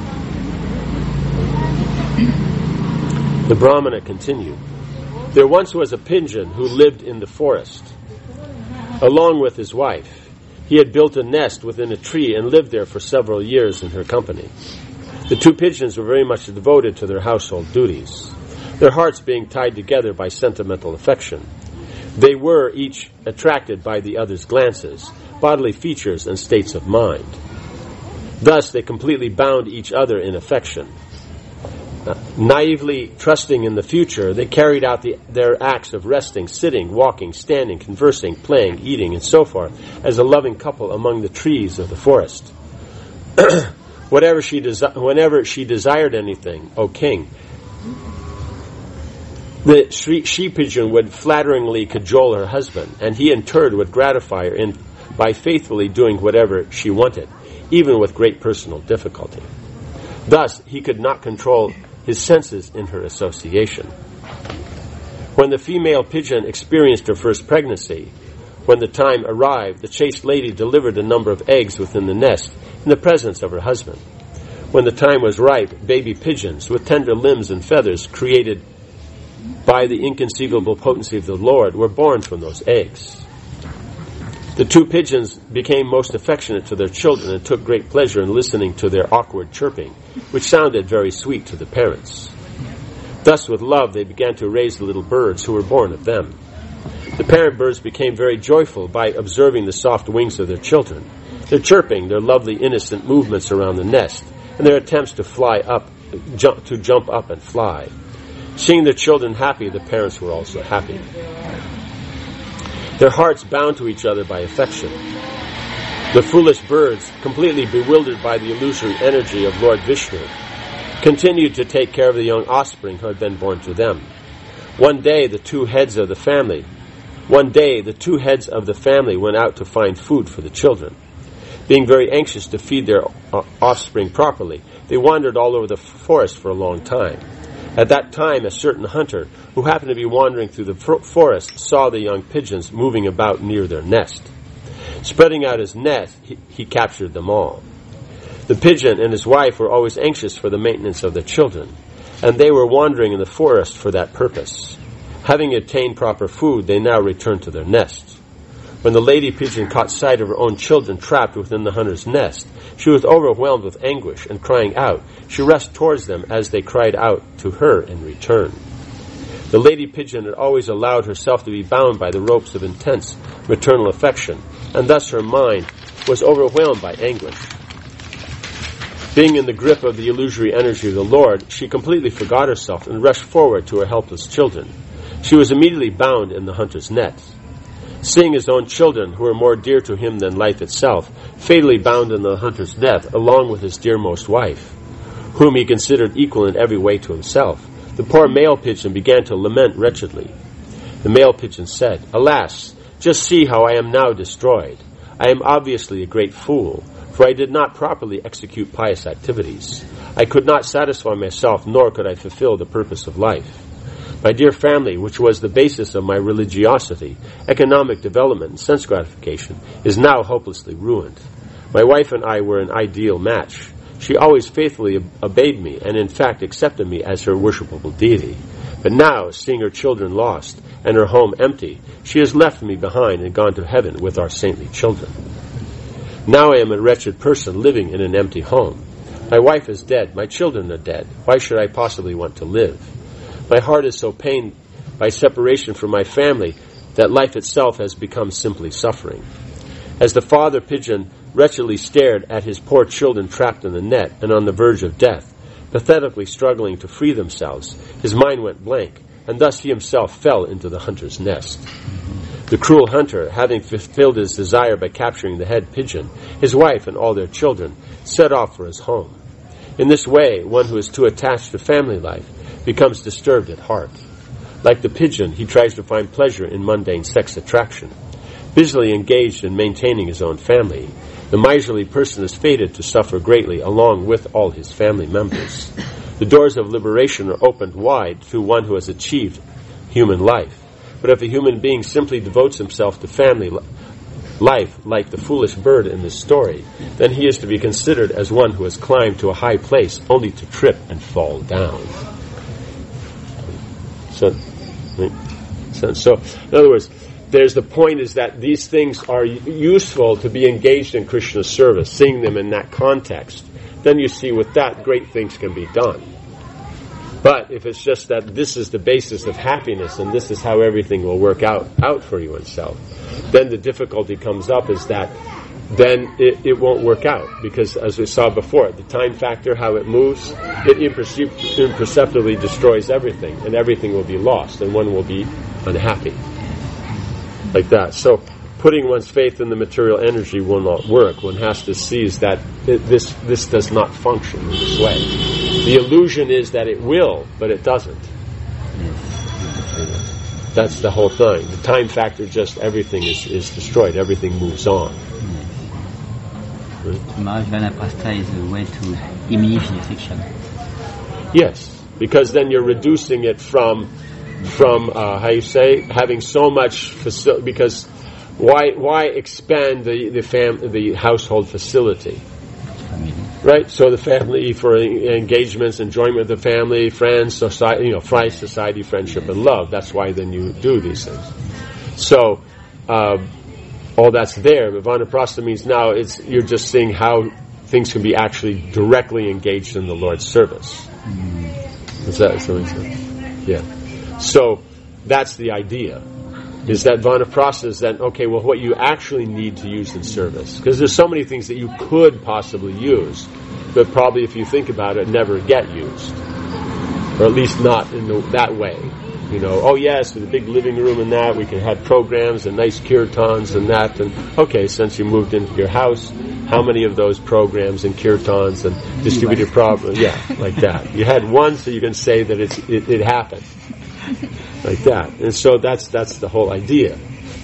The Brahmana continued, there once was a pigeon who lived in the forest. Along with his wife, he had built a nest within a tree and lived there for several years in her company. The two pigeons were very much devoted to their household duties, their hearts being tied together by sentimental affection. They were each attracted by the other's glances, bodily features, and states of mind. Thus they completely bound each other in affection. Naively trusting in the future, they carried out their acts of resting, sitting, walking, standing, conversing, playing, eating, and so forth, as a loving couple among the trees of the forest. Whenever she desired anything, O king, the she-pigeon would flatteringly cajole her husband, and he in turn would gratify her by faithfully doing whatever she wanted, even with great personal difficulty. Thus, he could not control his senses in her association. When the female pigeon experienced her first pregnancy, when the time arrived, the chaste lady delivered a number of eggs within the nest in the presence of her husband. When the time was ripe, baby pigeons with tender limbs and feathers created by the inconceivable potency of the Lord were born from those eggs. The two pigeons became most affectionate to their children and took great pleasure in listening to their awkward chirping, which sounded very sweet to the parents. Thus, with love, they began to raise the little birds who were born of them. The parent birds became very joyful by observing the soft wings of their children, their chirping, their lovely innocent movements around the nest, and their attempts to jump up and fly. Seeing their children happy, the parents were also happy. Their hearts bound to each other by affection. The foolish birds, completely bewildered by the illusory energy of Lord Vishnu, continued to take care of the young offspring who had been born to them. One day, the two heads of the family went out to find food for the children. Being very anxious to feed their offspring properly, they wandered all over the forest for a long time. At that time, a certain hunter, who happened to be wandering through the forest, saw the young pigeons moving about near their nest. Spreading out his net, he captured them all. The pigeon and his wife were always anxious for the maintenance of their children, and they were wandering in the forest for that purpose. Having attained proper food, they now returned to their nests. When the lady pigeon caught sight of her own children trapped within the hunter's nest, she was overwhelmed with anguish, and crying out, she rushed towards them as they cried out to her in return. The lady pigeon had always allowed herself to be bound by the ropes of intense maternal affection, and thus her mind was overwhelmed by anguish. Being in the grip of the illusory energy of the Lord, she completely forgot herself and rushed forward to her helpless children. She was immediately bound in the hunter's net. Seeing his own children, who were more dear to him than life itself, fatally bound in the hunter's net, along with his dearmost wife, whom he considered equal in every way to himself, the poor male pigeon began to lament wretchedly. The male pigeon said, "Alas, just see how I am now destroyed. I am obviously a great fool, for I did not properly execute pious activities. I could not satisfy myself, nor could I fulfill the purpose of life. My dear family, which was the basis of my religiosity, economic development, and sense gratification, is now hopelessly ruined. My wife and I were an ideal match. She always faithfully obeyed me, and in fact accepted me as her worshipable deity. But now, seeing her children lost, and her home empty, she has left me behind and gone to heaven with our saintly children. Now I am a wretched person living in an empty home. My wife is dead, my children are dead. Why should I possibly want to live? My heart is so pained by separation from my family that life itself has become simply suffering." As the father pigeon wretchedly stared at his poor children trapped in the net and on the verge of death, pathetically struggling to free themselves, his mind went blank, and thus he himself fell into the hunter's nest. The cruel hunter, having fulfilled his desire by capturing the head pigeon, his wife and all their children, set off for his home. In this way, one who is too attached to family life becomes disturbed at heart. Like the pigeon, he tries to find pleasure in mundane sex attraction. Busily engaged in maintaining his own family, the miserly person is fated to suffer greatly along with all his family members. The doors of liberation are opened wide to one who has achieved human life. But if a human being simply devotes himself to family life like the foolish bird in this story, then he is to be considered as one who has climbed to a high place only to trip and fall down. So, in other words, there's the point is that these things are useful to be engaged in Krishna's service, seeing them in that context. Then you see with that, great things can be done. But if it's just that this is the basis of happiness and this is how everything will work out for you and self, then the difficulty comes up is that then it won't work out, because as we saw before, the time factor, how it moves, it imperceptibly destroys everything, and everything will be lost, and one will be unhappy. Like that. So putting one's faith in the material energy will not work. One has to seize that this does not function in this way. The illusion is that it will, but it doesn't. That's the whole thing. The time factor, just everything is destroyed. Everything moves on. Vanaprastha is a way to diminish the affection. Yes, because then you're reducing it from how you say, having so much facility. Because why expand the household facility? Right, so the family for engagements, enjoyment of the family, friends, society, society, friendship, and love. That's why then you do these things. So all that's there. But Vanaprastha means now you're just seeing how things can be actually directly engaged in the Lord's service. Is that what he said? Yeah. So that's the idea. Is that Vanaprastha is that, okay, well, what you actually need to use in service. Because there's so many things that you could possibly use, but probably if you think about it, never get used. Or at least not in that way. Oh yes, with a big living room and that, we can have programs and nice kirtans and that. And okay, since you moved into your house, how many of those programs and kirtans and distributed programs? Yeah, like that. You had one, so you can say that it happened. Like that. And so that's the whole idea.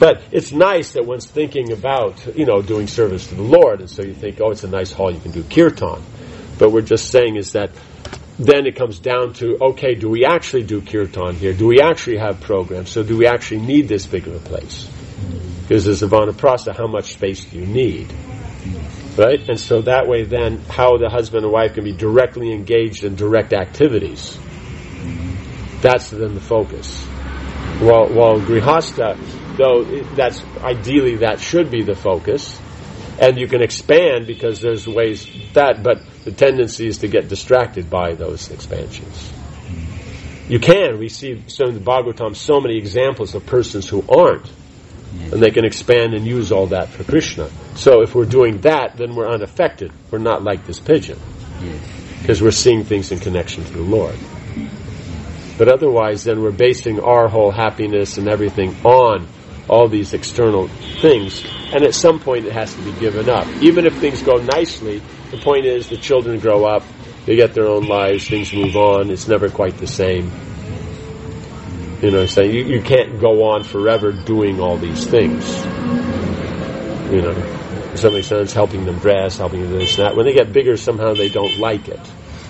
But it's nice that one's thinking about, doing service to the Lord, and so you think, it's a nice hall, you can do kirtan. But we're just saying is that then it comes down to, okay, do we actually do kirtan here? Do we actually have programs? So do we actually need this big of a place? Because as a vanaprastha, how much space do you need? Right? And so that way then, how the husband and wife can be directly engaged in direct activities. That's then the focus. While grihastha, though, ideally that should be the focus. And you can expand because there's ways but the tendency is to get distracted by those expansions. We see some in the Bhagavatam so many examples of persons who aren't. And they can expand and use all that for Krishna. So if we're doing that, then we're unaffected. We're not like this pigeon. Because we're seeing things in connection to the Lord. But otherwise, then we're basing our whole happiness and everything on all these external things. And at some point it has to be given up. Even if things go nicely, the point is the children grow up, they get their own lives, things move on, it's never quite the same. You can't go on forever doing all these things. Does that make sense? Helping them dress, helping them this and that. When they get bigger, somehow they don't like it.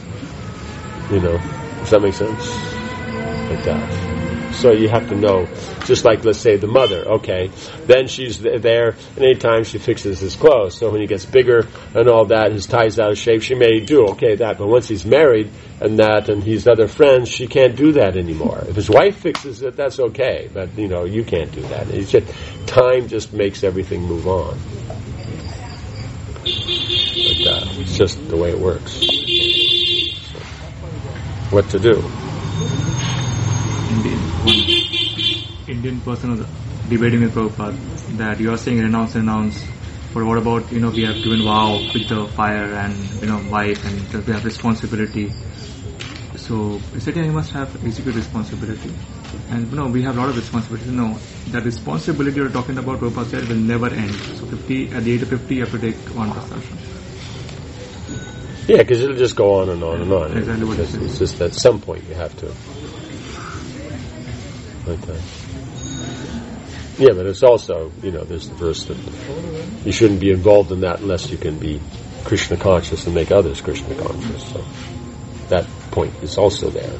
Does that make sense? Like that. So you have to know, just like, let's say, the mother, okay, then she's there, and anytime she fixes his clothes, so when he gets bigger and all that, his tie's out of shape, she may do, okay, that, but once he's married and that, and he's other friends, she can't do that anymore. If his wife fixes it, that's okay, but, you can't do that. Time just makes everything move on. Like that. It's just the way it works. So, what to do? Indian person was debating with Prabhupada that you are saying renounce, but what about, we have given vow with the fire and, wife, and we have responsibility. So, is it you must have execute responsibility? And, we have a lot of responsibility. No, that responsibility you're talking about, Prabhupada said, will never end. So, at the age of 50, you have to take one prasthashram. Yeah, because it'll just go on and on and on. Exactly what it's just at some point you have to. Like that. Yeah, but it's also, there's the verse that you shouldn't be involved in that unless you can be Krishna conscious and make others Krishna conscious. So that point is also there.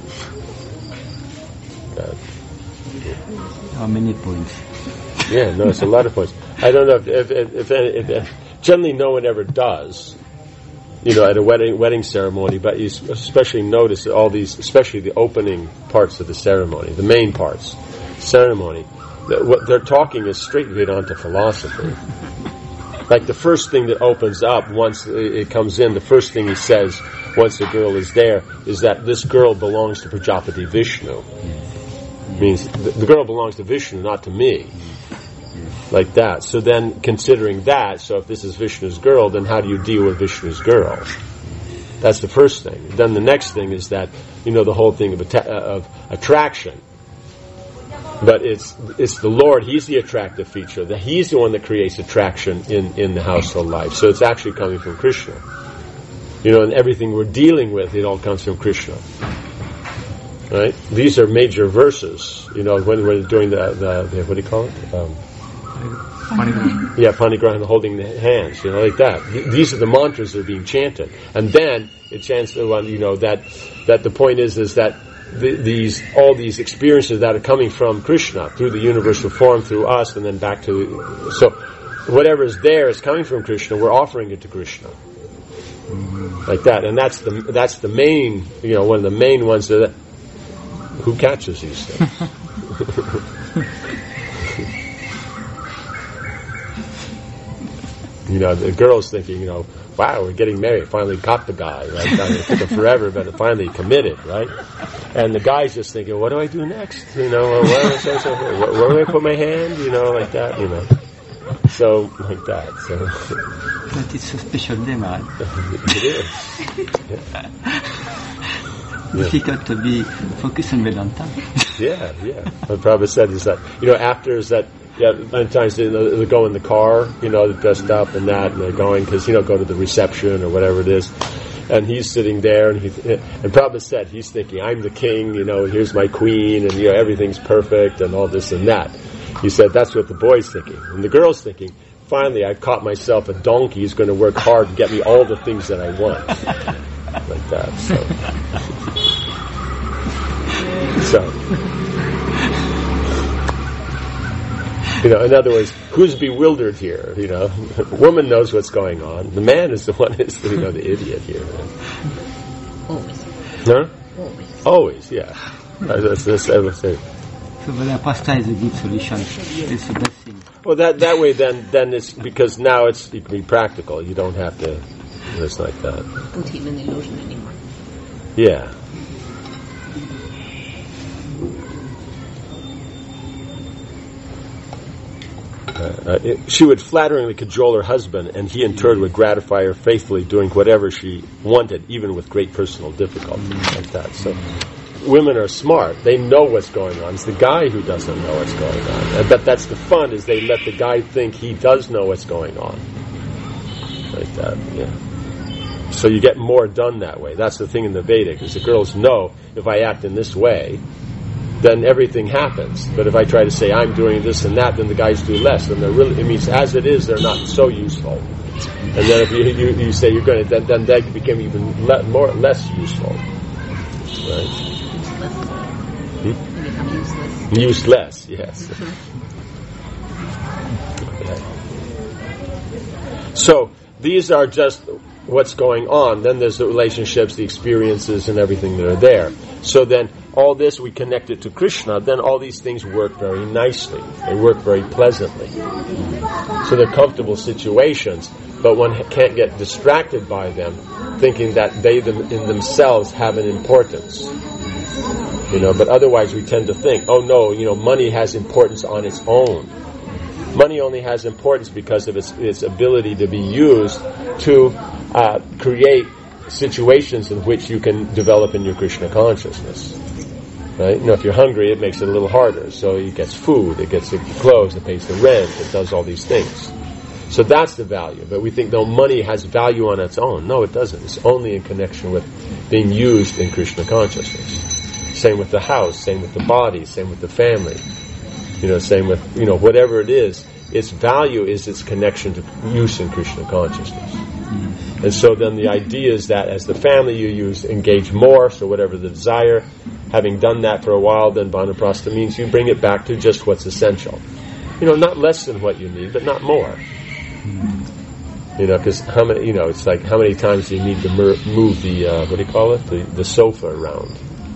How many points? Yeah, no, it's a lot of points. I don't know if generally no one ever does. At a wedding ceremony, but you especially notice all these, especially the opening parts of the ceremony, the main parts, ceremony, what they're talking is straight Vedanta philosophy. Like the first thing that opens up once it comes in, the first thing he says once the girl is there is that this girl belongs to Prajapati Vishnu. Means the girl belongs to Vishnu, not to me. Like that. So then, considering that, so if this is Vishnu's girl, then how do you deal with Vishnu's girl? That's the first thing. Then the next thing is that, the whole thing of attraction. But it's the Lord, He's the attractive feature. That He's the one that creates attraction in the household life. So it's actually coming from Krishna. And everything we're dealing with, it all comes from Krishna. Right? These are major verses. When we're doing the what do you call it? Panigraha, holding the hands, like that. These are the mantras that are being chanted, and then it chants the one, that the point is that all these experiences that are coming from Krishna through the universal form, through us, and then back to. So, whatever is there is coming from Krishna. We're offering it to Krishna, like that, and that's the main, one of the main ones that. Who catches these things? The girl's thinking, wow, we're getting married. Finally got the guy, right? It took him forever, but it finally committed, right? And the guy's just thinking, what do I do next? Where do I put my hand? Like that, So, like that. So. But it's a special day, man. It is. Yeah. Difficult to be focused on Vedanta. Yeah. What Prabhupada said is that, after is that, many times they'll go in the car, they're dressed up and that, and they're going, because, go to the reception or whatever it is, and he's sitting there, and Prabhupada said, he's thinking, I'm the king, here's my queen, and, everything's perfect, and all this and that. He said, that's what the boy's thinking. And the girl's thinking, finally, I've caught myself a donkey who's going to work hard and get me all the things that I want. Like that. So, in other words, who's bewildered here? Woman knows what's going on. The man is the one who's, the idiot here. Always. Huh? Always. Always, yeah. That's I would say. So Vipassana is a good solution. It's the best thing. Well, that way, then it's because now it can be practical. You don't have to. It's like that. Put him in illusion anymore. Yeah. She would flatteringly cajole her husband, and he in turn would gratify her faithfully, doing whatever she wanted, even with great personal difficulty, like that. So, women are smart; they know what's going on. It's the guy who doesn't know what's going on. But that's the fun: is they let the guy think he does know what's going on, like that. Yeah. So you get more done that way. That's the thing in the Vedic: is the girls know if I act in this way, then everything happens. But if I try to say I'm doing this and that, then the guys do less. Then it means as it is, they're not so useful. And then if you say you're going to, then they become even less useful. Right? They become useless. Useless, yes. Okay. So these are just what's going on. Then there's the relationships, the experiences, and everything that are there. So then all this, we connect it to Krishna, then all these things work very nicely. They work very pleasantly. So they're comfortable situations, but one can't get distracted by them, thinking that they in themselves have an importance. But otherwise we tend to think, oh no, money has importance on its own. Money only has importance because of its ability to be used to create situations in which you can develop in your Krishna consciousness. Right? If you're hungry, it makes it a little harder. So it gets food, it gets the clothes, it pays the rent, it does all these things. So that's the value. But we think, no, money has value on its own. No, it doesn't. It's only in connection with being used in Krishna consciousness. Same with the house, same with the body, same with the family. Same with, whatever it is, its value is its connection to use in Krishna consciousness. And so then the idea is that as the family you engage more, so whatever the desire, having done that for a while, then Vanaprastha means you bring it back to just what's essential. Not less than what you need, but not more. Because how many, it's like how many times do you need to move the, the sofa around?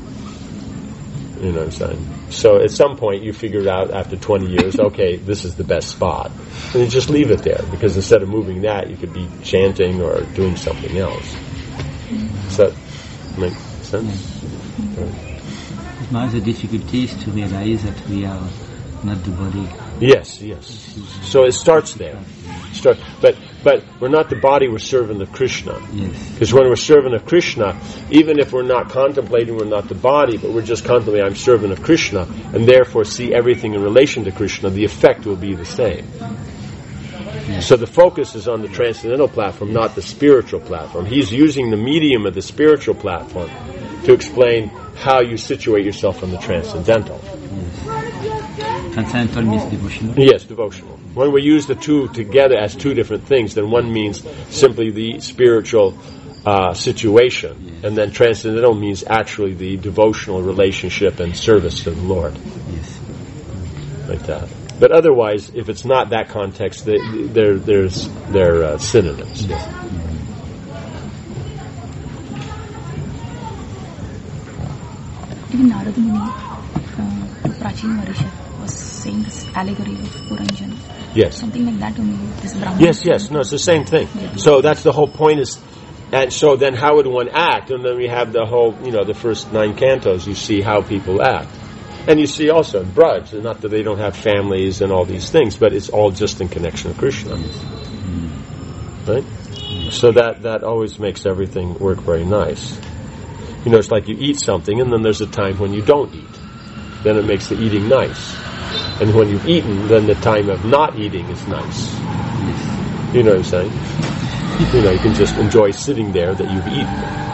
You know what I'm saying? So at some point you figured out after 20 years, okay, this is the best spot. And you just leave it there, because instead of moving that, you could be chanting or doing something else. Does that make sense? Right. The difficulty is to realize that we are not the body. Yes. So it starts there. But we're not the body, we're serving the Krishna. Yes. Because when we're serving of Krishna, even if we're not contemplating we're not the body, but we're just contemplating I'm serving of Krishna, and therefore see everything in relation to Krishna, the effect will be the same. Yes. So the focus is on the transcendental platform, not the spiritual platform. He's using the medium of the spiritual platform to explain how you situate yourself on the transcendental. Transcendental means devotional? Yes, devotional. When we use the two together as two different things, then one means simply the spiritual situation, yes. And then transcendental means actually the devotional relationship and service to the Lord. Yes. Like that. But otherwise, if it's not that context, they're synonyms. Yes. Even Narada Muni, Prachina Marisha, was saying this allegory of Puranjana. Yes. Something like that only. This Brahman. Yes. No, it's the same thing. Yeah. So that's the whole point is, and so then how would one act? And then we have the whole, the first 9 cantos, you see how people act. And you see also in Braj, not that they don't have families and all these things, but it's all just in connection to Krishna. Right? So that always makes everything work very nice. It's like you eat something and then there's a time when you don't eat. Then it makes the eating nice. And when you've eaten, then the time of not eating is nice. You know what I'm saying? You can just enjoy sitting there that you've eaten.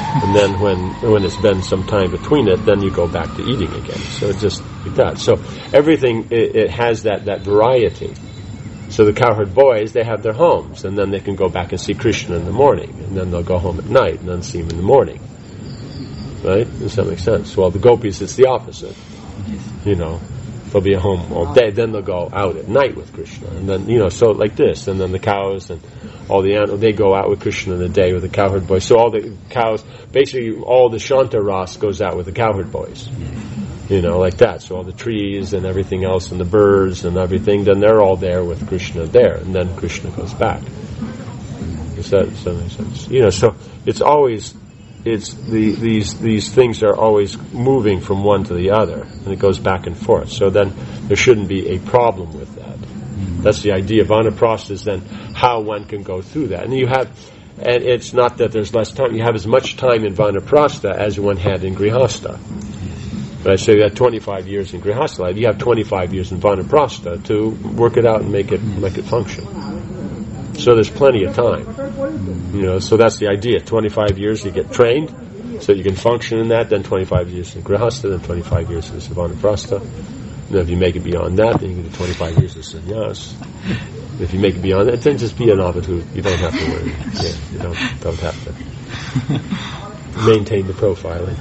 And then when it's been some time between it, then you go back to eating again. So it's just like that. So everything, it has that variety. So the cowherd boys, they have their homes, and then they can go back and see Krishna in the morning, and then they'll go home at night, and then see him in the morning. Right? Does that make sense? Well, the gopis, it's the opposite. You know, they'll be at home all day, then they'll go out at night with Krishna, and then, you know, so like this, and then the cows and all the animals, they go out with Krishna in the day with the cowherd boys. So all the cows, basically all the Shanta Ras goes out with the cowherd boys. You know, like that. So all the trees and everything else and the birds and everything, then they're all there with Krishna there, and then Krishna goes back. Does that make sense? You know, so it's always, these things are always moving from one to the other, and it goes back and forth. So then there shouldn't be a problem with that. That's the idea of Vanaprastha, is then how one can go through that. And it's not that there's less time. You have as much time in Vanaprastha as one had in Grihastha. Right? So you had 25 years in Grihastha life. You have 25 years in Vanaprastha to work it out and make it function. So there's plenty of time. You know, so that's the idea. 25 years you get trained, so you can function in that. Then 25 years in Grihastha, then 25 years in Vanaprastha. And if you make it beyond that, then you get 25 years of sannyas. If you make it beyond that, then just be an avadhut. You don't have to worry. Yeah, you don't have to maintain the profiling.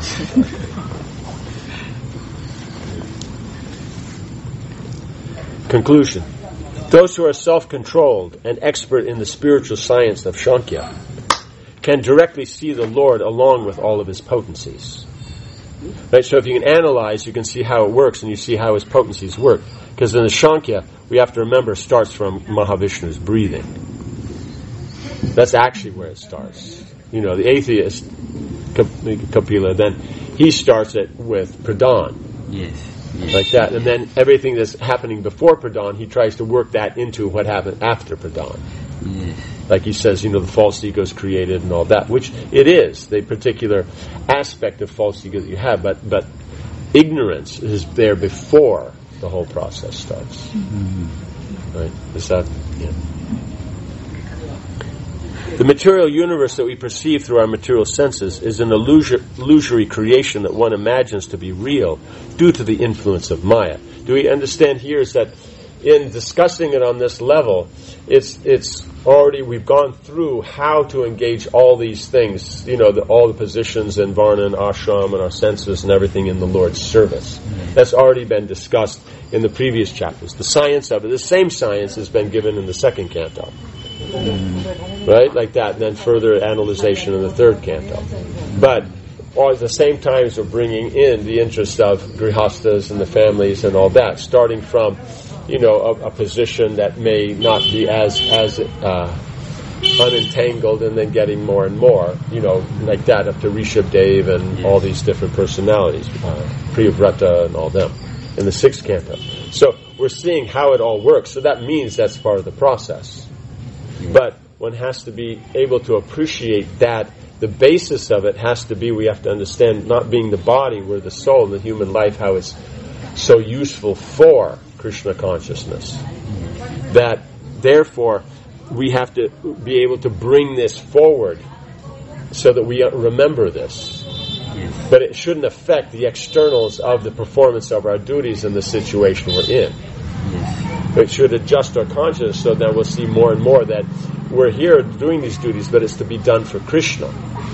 Conclusion. Those who are self-controlled and expert in the spiritual science of Sankhya can directly see the Lord along with all of his potencies. Right? So if you can analyze, you can see how it works, and you see how his potencies work. Because in the Sankhya, we have to remember, starts from Mahavishnu's breathing. That's actually where it starts. You know, the atheist, Kapila, then he starts it with Pradhan. Yes. Like that. And then everything that's happening before Pradhan, he tries to work that into what happened after Pradhan. Yes. Like he says, you know, the false ego is created and all that, which it is, the particular aspect of false ego that you have, but ignorance is there before the whole process starts. Mm-hmm. Right? Is that, yeah. The material universe that we perceive through our material senses is an illusory creation that one imagines to be real due to the influence of Maya. Do we understand here is that in discussing it on this level, it's already, we've gone through how to engage all these things, you know, all the positions in Varna and Ashram and our senses and everything in the Lord's service. That's already been discussed in the previous chapters. The science of it, the same science has been given in the second canto. Right? Like that, and then further analyzation in the third canto. But all at the same time as we're bringing in the interest of grihasthas and the families and all that, starting from, you know, a position that may not be as unentangled, and then getting more and more, you know, like that, up to Rishabdev and all these different personalities, Priyavrata and all them, in the sixth canto. So we're seeing how it all works, so that means that's part of the process. But one has to be able to appreciate that the basis of it has to be, we have to understand, not being the body, we're the soul, the human life, how it's so useful for Krishna consciousness. That, therefore, we have to be able to bring this forward so that we remember this. But it shouldn't affect the externals of the performance of our duties in the situation we're in. It should adjust our consciousness so that we'll see more and more that we're here doing these duties, but it's to be done for Krishna,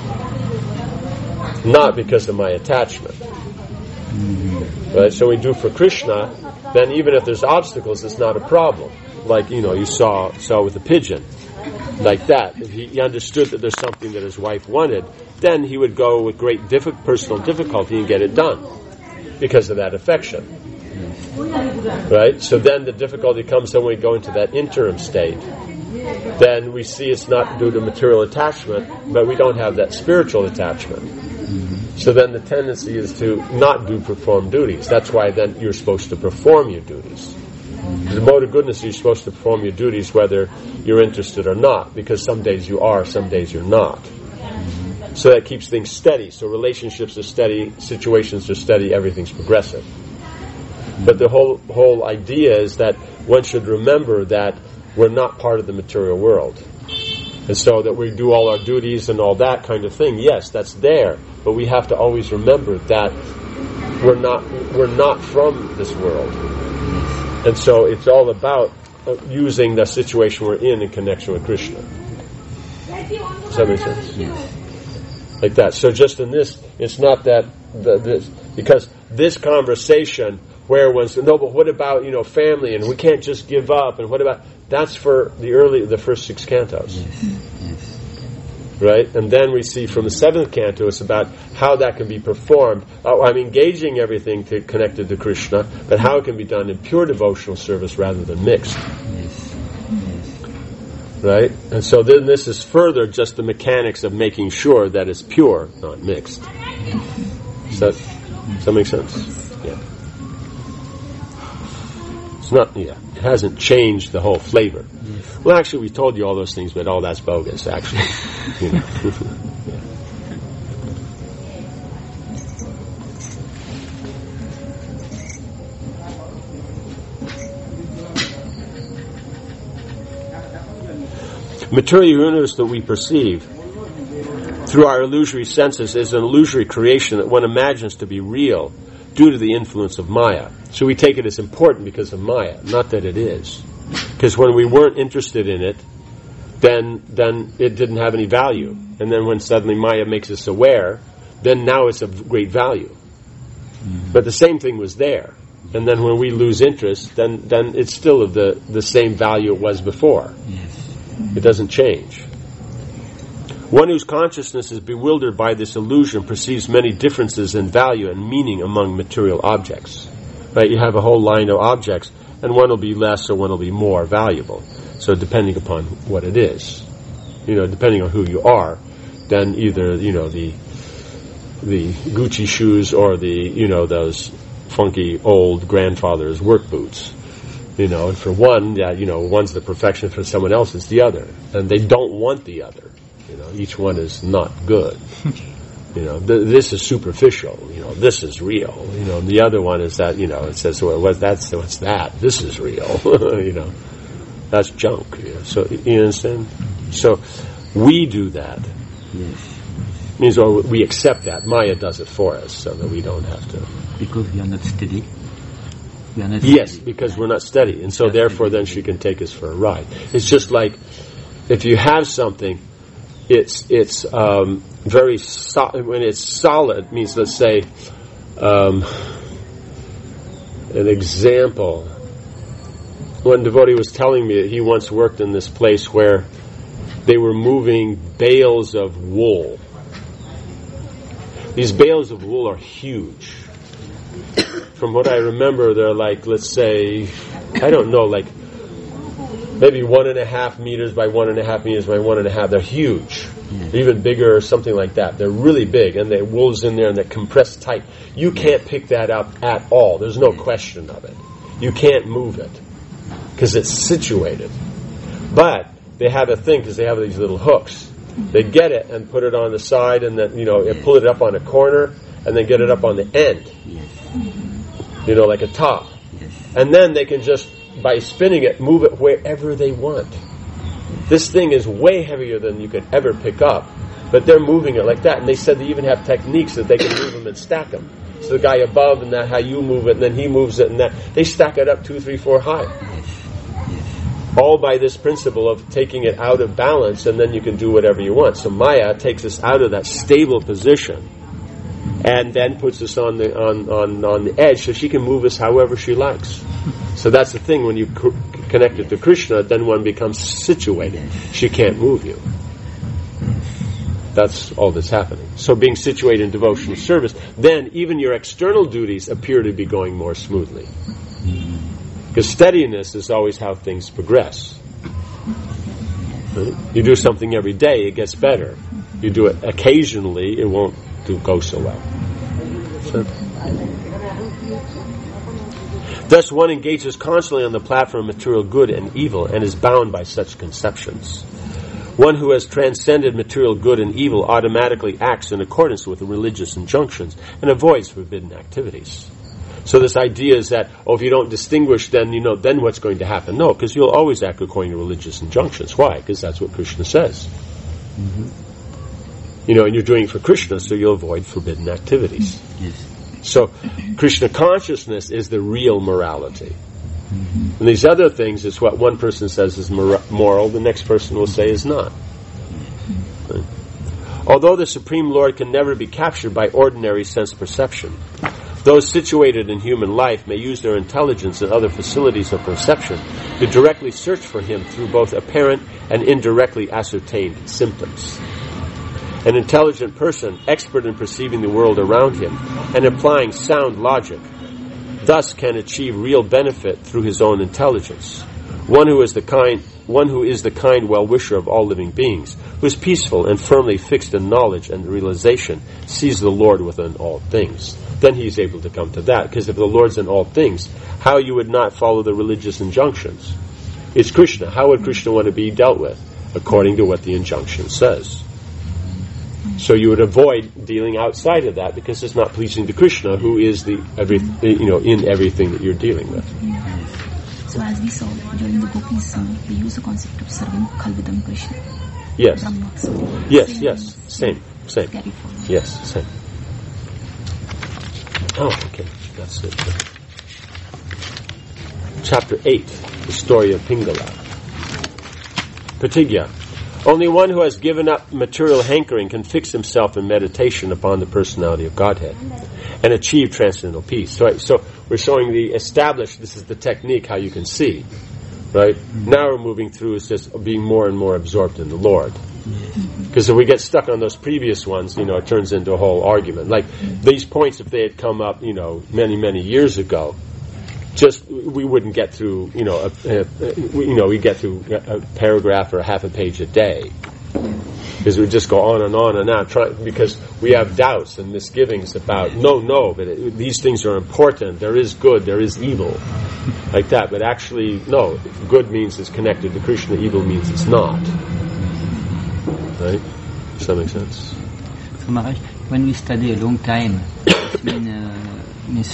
not because of my attachment. Right? So we do for Krishna, then even if there's obstacles, it's not a problem. Like, you know, you saw with the pigeon, like that. If he understood that there's something that his wife wanted, then he would go with great personal difficulty and get it done because of that affection. Right? So then the difficulty comes when we go into that interim state. Then we see it's not due to material attachment, but we don't have that spiritual attachment. So then the tendency is to not perform duties. That's why then you're supposed to perform your duties. The mode of goodness, you're supposed to perform your duties whether you're interested or not, because some days you are, some days you're not. So that keeps things steady. So relationships are steady, situations are steady, everything's progressive. But the whole idea is that one should remember that we're not part of the material world. And so that we do all our duties and all that kind of thing, yes, that's there. But we have to always remember that we're not from this world. And so it's all about using the situation we're in connection with Krishna. Does that make sense? Yes. Like that. So just in this, it's not that this, because this conversation where one's, no, but what about, family, and we can't just give up, and what about, that's for the first 6 cantos. Yes. Right? And then we see from the 7th canto, it's about how that can be performed. I'm engaging everything connected to Krishna, but how it can be done in pure devotional service rather than mixed. Yes. Right? And so then this is further just the mechanics of making sure that it's pure, not mixed. Does that make sense? Yeah. It's not, it hasn't changed the whole flavor. Yes. Well, actually, we told you all those things, but all that's bogus, actually. Yeah. Material universe that we perceive through our illusory senses is an illusory creation that one imagines to be real due to the influence of Maya. So we take it as important because of Maya, not that it is. Because when we weren't interested in it, then it didn't have any value. And then when suddenly Maya makes us aware, then now it's of great value. But the same thing was there. And then when we lose interest, then it's still of the same value it was before. Yes. It doesn't change. One whose consciousness is bewildered by this illusion perceives many differences in value and meaning among material objects. Right? You have a whole line of objects, and one will be less or one will be more valuable. So depending upon what it is, depending on who you are, then either the Gucci shoes or those funky old grandfather's work boots. And for one, one's the perfection, for someone else it's the other. And they don't want the other. Each one is not good. This is superficial. This is real. The other one is that, it says, well, what's that? This is real. That's junk. So, you understand? So, we do that. Yes. Means we accept that. Maya does it for us so that we don't have to. Because we are not steady. Yes, because we're not steady, and so therefore then she can take us for a ride. It's just like if you have something, it's very when it's solid. Means, let's say, an example. One devotee was telling me that he once worked in this place where they were moving bales of wool. These bales of wool are huge. From what I remember, they're like, let's say, I don't know, like maybe 1.5 meters by 1.5 meters by 1.5. They're huge, even bigger or something like that. They're really big, and the wool's in there and they're compressed tight. You can't pick that up at all. There's no question of it. You can't move it because it's situated. But they have a thing because they have these little hooks. They get it and put it on the side, and then pull it up on a corner, and then get it up on the end. Like a top. And then they can just, by spinning it, move it wherever they want. This thing is way heavier than you could ever pick up, but they're moving it like that. And they said they even have techniques that they can move them and stack them. So the guy above, and that how you move it, and then he moves it, and that they stack it up 2, 3, 4 high. All by this principle of taking it out of balance, and then you can do whatever you want. So Maya takes us out of that stable position, and then puts us on the edge, so she can move us however she likes. So that's the thing, when you connect it to Krishna, then one becomes situated. She can't move you. That's all that's happening. So being situated in devotional service, then even your external duties appear to be going more smoothly. Because steadiness is always how things progress. Right? You do something every day, it gets better. You do it occasionally, it won't go so well. Thus one engages constantly on the platform of material good and evil and is bound by such conceptions. One who has transcended material good and evil automatically acts in accordance with the religious injunctions and avoids forbidden activities. So this idea is that, if you don't distinguish, then then what's going to happen? No, because you'll always act according to religious injunctions. Why? Because that's what Krishna says. And you're doing it for Krishna, so you'll avoid forbidden activities. Yes. So Krishna consciousness is the real morality. And these other things is what one person says is moral, the next person will say is not. Right? Although the Supreme Lord can never be captured by ordinary sense perception, those situated in human life may use their intelligence and other facilities of perception to directly search for him through both apparent and indirectly ascertained symptoms. An intelligent person, expert in perceiving the world around him and applying sound logic, thus can achieve real benefit through his own intelligence. One who is the kind well-wisher of all living beings, who is peaceful and firmly fixed in knowledge and realization, sees the Lord within all things. Then he is able to come to that, because if the Lord's in all things, how you would not follow the religious injunctions? It's Krishna. How would Krishna want to be dealt with? According to what the injunction says. So you would avoid dealing outside of that, because it's not pleasing to Krishna, who is in everything that you're dealing with. So as we saw during the Gopis, they use the concept of serving Khalvidam Krishna. Yes. Brahma, so Yes. Same. carry forward. Yes, same. Oh, okay. That's it. Chapter 8, the story of Pingala. Pratigya. Only one who has given up material hankering can fix himself in meditation upon the personality of Godhead and achieve transcendental peace. So we're showing this is the technique, how you can see. Right? Now we're moving through, it's just being more and more absorbed in the Lord. Because if we get stuck on those previous ones, it turns into a whole argument. Like these points, if they had come up, many, many years ago, we wouldn't get through, we get through a paragraph or a half a page a day. Because we just go on and on, because we have doubts and misgivings about, but these things are important, there is good, there is evil, like that. But actually, no, good means it's connected to Krishna, evil means it's not. Right? Does that make sense? So Maharaj, when we study a long time, it means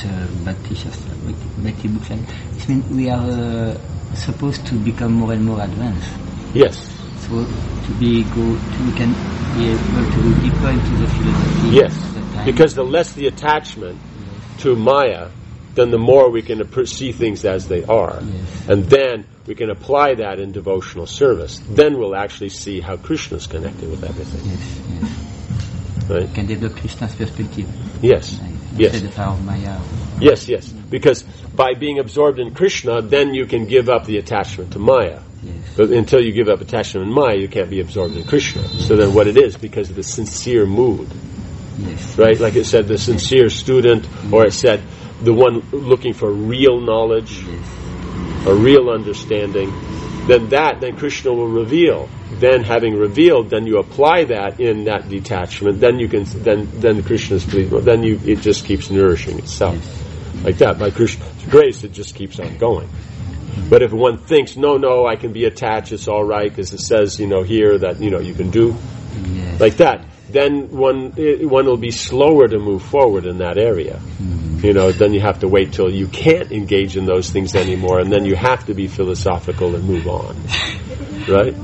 Bhakti books, it means we are supposed to become more and more advanced. Yes. So we can be able to go deeper into the philosophy. Yes, because the less the attachment to Maya, then the more we can see things as they are. Yes. And then we can apply that in devotional service. Then we'll actually see how Krishna is connected with everything. Yes. Right? We can develop Krishna's perspective. Yes. Instead of our Maya. Yes. Because by being absorbed in Krishna, then you can give up the attachment to Maya. Yes. But until you give up attachment in Maya, you can't be absorbed in Krishna. So then what it is, because of the sincere mood. Yes. Right? Like it said, the sincere student, or it said, the one looking for real knowledge, a real understanding, then Krishna will reveal. Then having revealed, then you apply that in that detachment, then you can, then Krishna's pleased, then it just keeps nourishing itself. Like that. By Krishna's grace, it just keeps on going. But if one thinks, no, I can be attached, it's all right, because it says, here that, you can do, like that, then one will be slower to move forward in that area. Then you have to wait till you can't engage in those things anymore, and then you have to be philosophical and move on. Right?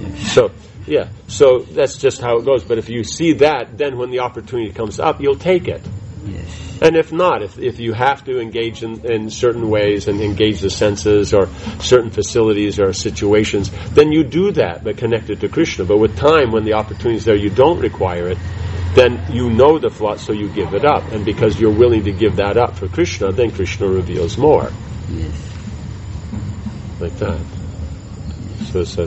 So that's just how it goes. But if you see that, then when the opportunity comes up, you'll take it. And if not, if you have to engage in certain ways and engage the senses or certain facilities or situations, then you do that, but connected to Krishna. But with time, when the opportunity is there, you don't require it, then you know the flaw, so you give it up. And because you're willing to give that up for Krishna, then Krishna reveals more. Like that. So it's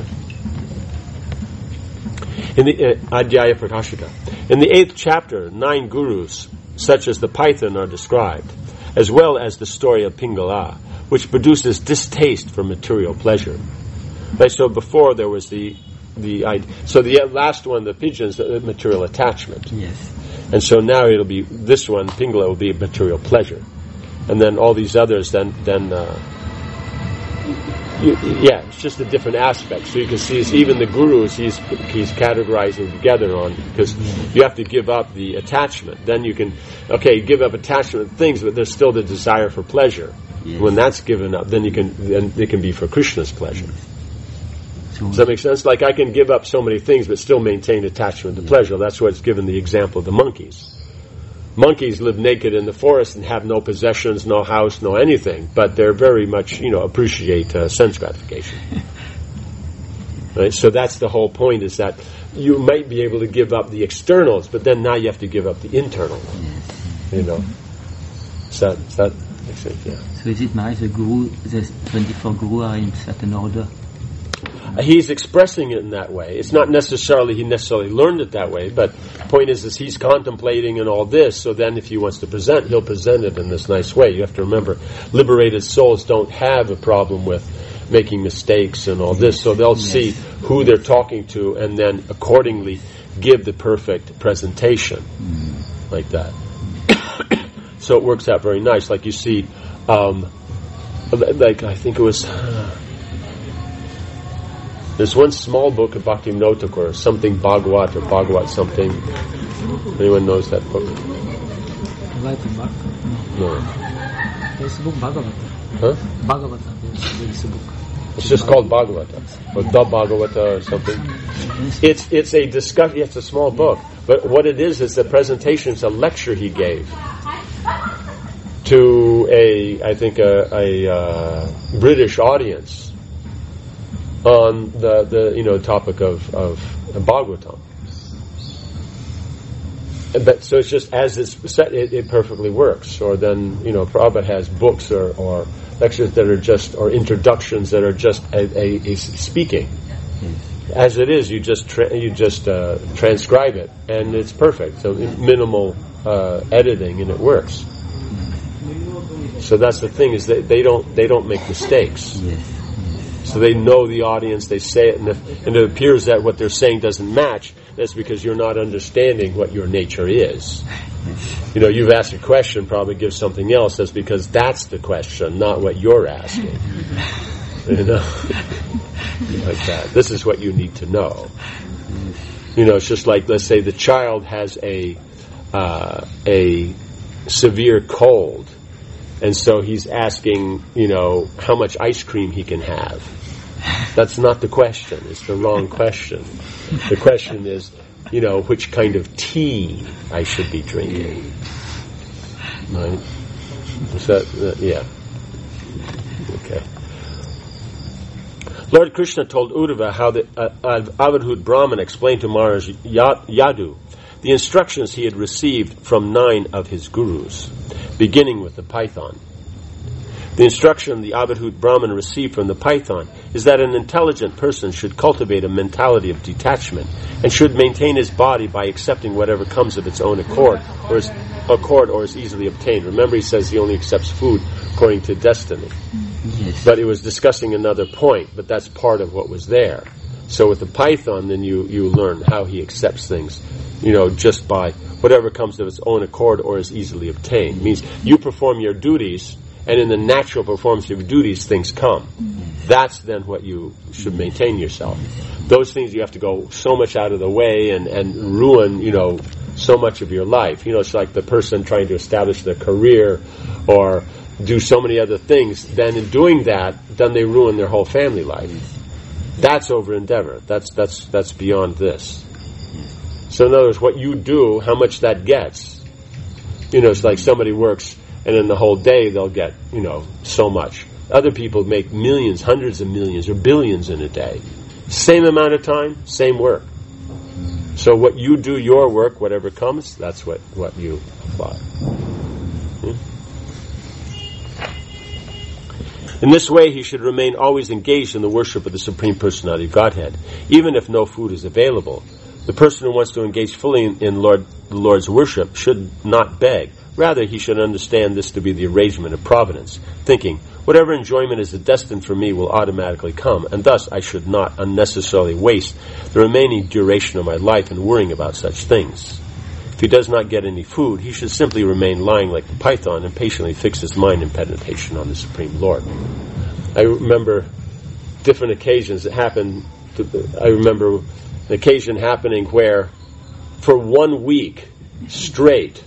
in the Adhyaya Prakashika. In the 8th chapter, 9 gurus, such as the Python, are described, as well as the story of Pingala, which produces distaste for material pleasure. Right, so before there was the last one, the pigeons, the material attachment. And so now it'll be this one, Pingala, will be material pleasure, and then all these others, then it's just a different aspect. So you can see even the gurus he's categorizing together on, because you have to give up the attachment. Then you can, give up attachment to things, but there's still the desire for pleasure. Yes. When that's given up, then it can be for Krishna's pleasure. Does that make sense? Like I can give up so many things, but still maintain attachment to pleasure. That's what's given the example of the monkeys. Monkeys live naked in the forest and have no possessions, no house, no anything, but they're very much, appreciate sense gratification. Right? So that's the whole point, is that you might be able to give up the externals, but then now you have to give up the internal. So that makes sense, yeah. So is it, Maharaj, the 24 guru are in certain order? He's expressing it in that way. It's not necessarily he necessarily learned it that way, but the point is he's contemplating and all this, so then if he wants to present, he'll present it in this nice way. You have to remember, liberated souls don't have a problem with making mistakes and all this, so they'll see who they're talking to and then accordingly give the perfect presentation, like that. So it works out very nice. Like you see, like I think it was... There's one small book of Bhaktivinoda Thakur, something Bhagavat or Bhagavat something. Anyone knows that book? No. There's a book Bhagavata. Huh? Bhagavata. There's a book. It's just called Bhagavata, or The Bhagavata or something. It's a discussion. It's a small book, but what it is the presentation. It's a lecture he gave to a British audience on the topic of Bhagavatam. But so it's just as it's set, it perfectly works. Or then Prabhupada has books or lectures that are just, or introductions that are just a speaking. As it is, you just transcribe it, and it's perfect. So minimal editing, and it works. So that's the thing, is that they don't make mistakes. So they know the audience, they say it, and it appears that what they're saying doesn't match, that's because you're not understanding what your nature is. You've asked a question, probably give something else, that's because that's the question, not what you're asking. Like that. This is what you need to know. It's just like, let's say the child has a severe cold, and so he's asking, how much ice cream he can have. That's not the question. It's the wrong question. The question is, which kind of tea I should be drinking. Right? So, yeah. Okay. Lord Krishna told Uddhava how the Avadhut Brahman explained to Maharaj Yadu the instructions he had received from 9 of his gurus, beginning with the python. The instruction the Avadhut Brahman received from the python is that an intelligent person should cultivate a mentality of detachment and should maintain his body by accepting whatever comes of its own accord or is easily obtained. Remember, he says he only accepts food according to destiny. Yes. But it was discussing another point, but that's part of what was there. So with the python, then you learn how he accepts things, just by whatever comes of its own accord or is easily obtained. It means you perform your duties, and in the natural performance of your duties, things come. That's then what you should maintain yourself. Those things you have to go so much out of the way and ruin, so much of your life. It's like the person trying to establish their career or do so many other things. Then in doing that, then they ruin their whole family life. That's over endeavor. That's beyond this. So in other words, what you do, how much that gets. It's like somebody works, and in the whole day they'll get, so much. Other people make millions, hundreds of millions, or billions in a day. Same amount of time, same work. So what you do, your work, whatever comes, that's what you apply. In this way, he should remain always engaged in the worship of the Supreme Personality of Godhead, even if no food is available. The person who wants to engage fully in the Lord's worship should not beg. Rather, he should understand this to be the arrangement of providence, thinking, whatever enjoyment is destined for me will automatically come, and thus I should not unnecessarily waste the remaining duration of my life in worrying about such things. If he does not get any food, he should simply remain lying like the python and patiently fix his mind in meditation on the Supreme Lord. I remember different occasions. It happened. I remember an occasion happening where, for 1 week straight,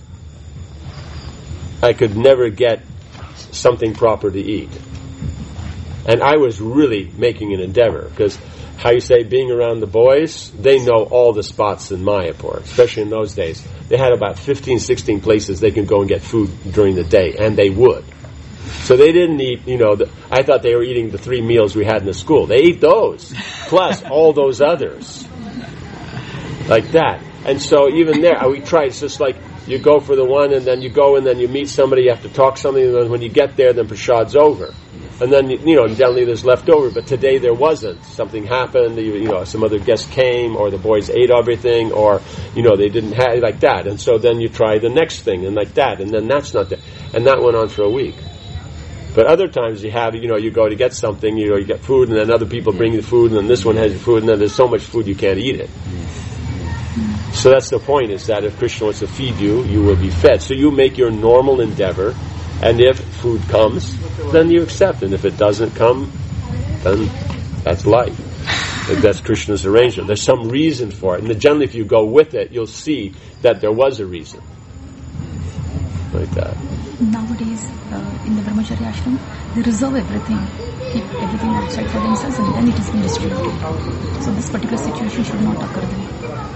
I could never get something proper to eat. And I was really making an endeavor, because, how you say, being around the boys, they know all the spots in Mayapur, especially in those days. They had about 15, 16 places they could go and get food during the day, and they would. So they didn't eat, I thought they were eating the 3 meals we had in the school. They ate those, plus all those others. Like that. And so even there, we tried, it's just like, you go for the one, and then you go, and then you meet somebody, you have to talk something, and then when you get there, then prashad's over. And then, generally there's leftover, but today there wasn't. Something happened, some other guest came, or the boys ate everything, or, they didn't have, like that. And so then you try the next thing, and like that, and then that's not there. And that went on for a week. But other times you have, you go to get something, you get food, and then other people bring you the food, and then this one has your food, and then there's so much food you can't eat it. So that's the point, is that if Krishna wants to feed you, you will be fed. So you make your normal endeavor, and if food comes, then you accept. And if it doesn't come, then that's life. That's Krishna's arrangement. There's some reason for it. And generally, if you go with it, you'll see that there was a reason. Like that. Nowadays, in the Brahmacharya ashram, they reserve everything, keep everything outside for themselves, and then it is being distributed. So this particular situation should not occur then.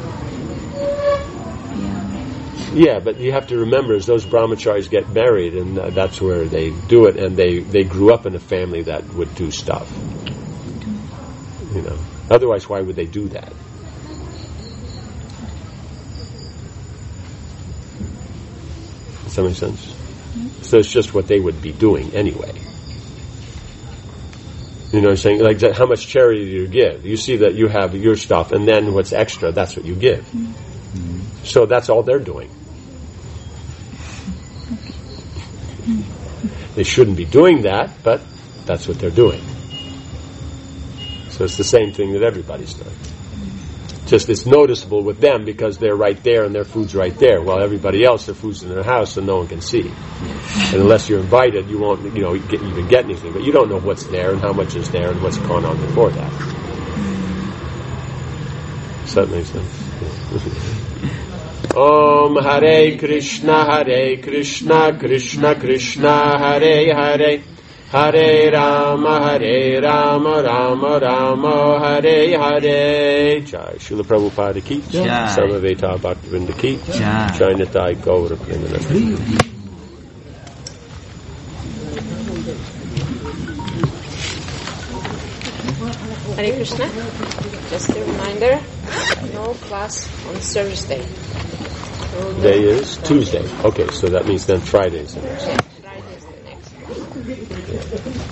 Yeah, but you have to remember, as those brahmacharis get married, and that's where they do it, and they grew up in a family that would do stuff. Otherwise, why would they do that? Does that make sense? So it's just what they would be doing anyway. I'm saying? Like, how much charity do you give? You see that you have your stuff, and then what's extra, that's what you give. So that's all they're doing. They shouldn't be doing that, but that's what they're doing. So it's the same thing that everybody's doing. Just it's noticeable with them because they're right there and their food's right there. While everybody else, their food's in their house and no one can see. And unless you're invited, you won't, even get anything. But you don't know what's there and how much is there and what's gone on before that. Does that make sense? Om Hare Krishna, Krishna Krishna, Hare Hare, Hare Rama, Rama Rama, Hare Hare. Jai Srila Prabhupada ki, Jai Samaveta Bhaktivinoda ki, Jai Nitai Gaura Premananda. Hare Krishna. Just a reminder, no class on Thursday. Today is Tuesday. Okay, so that means then Friday is the next. Friday is the next.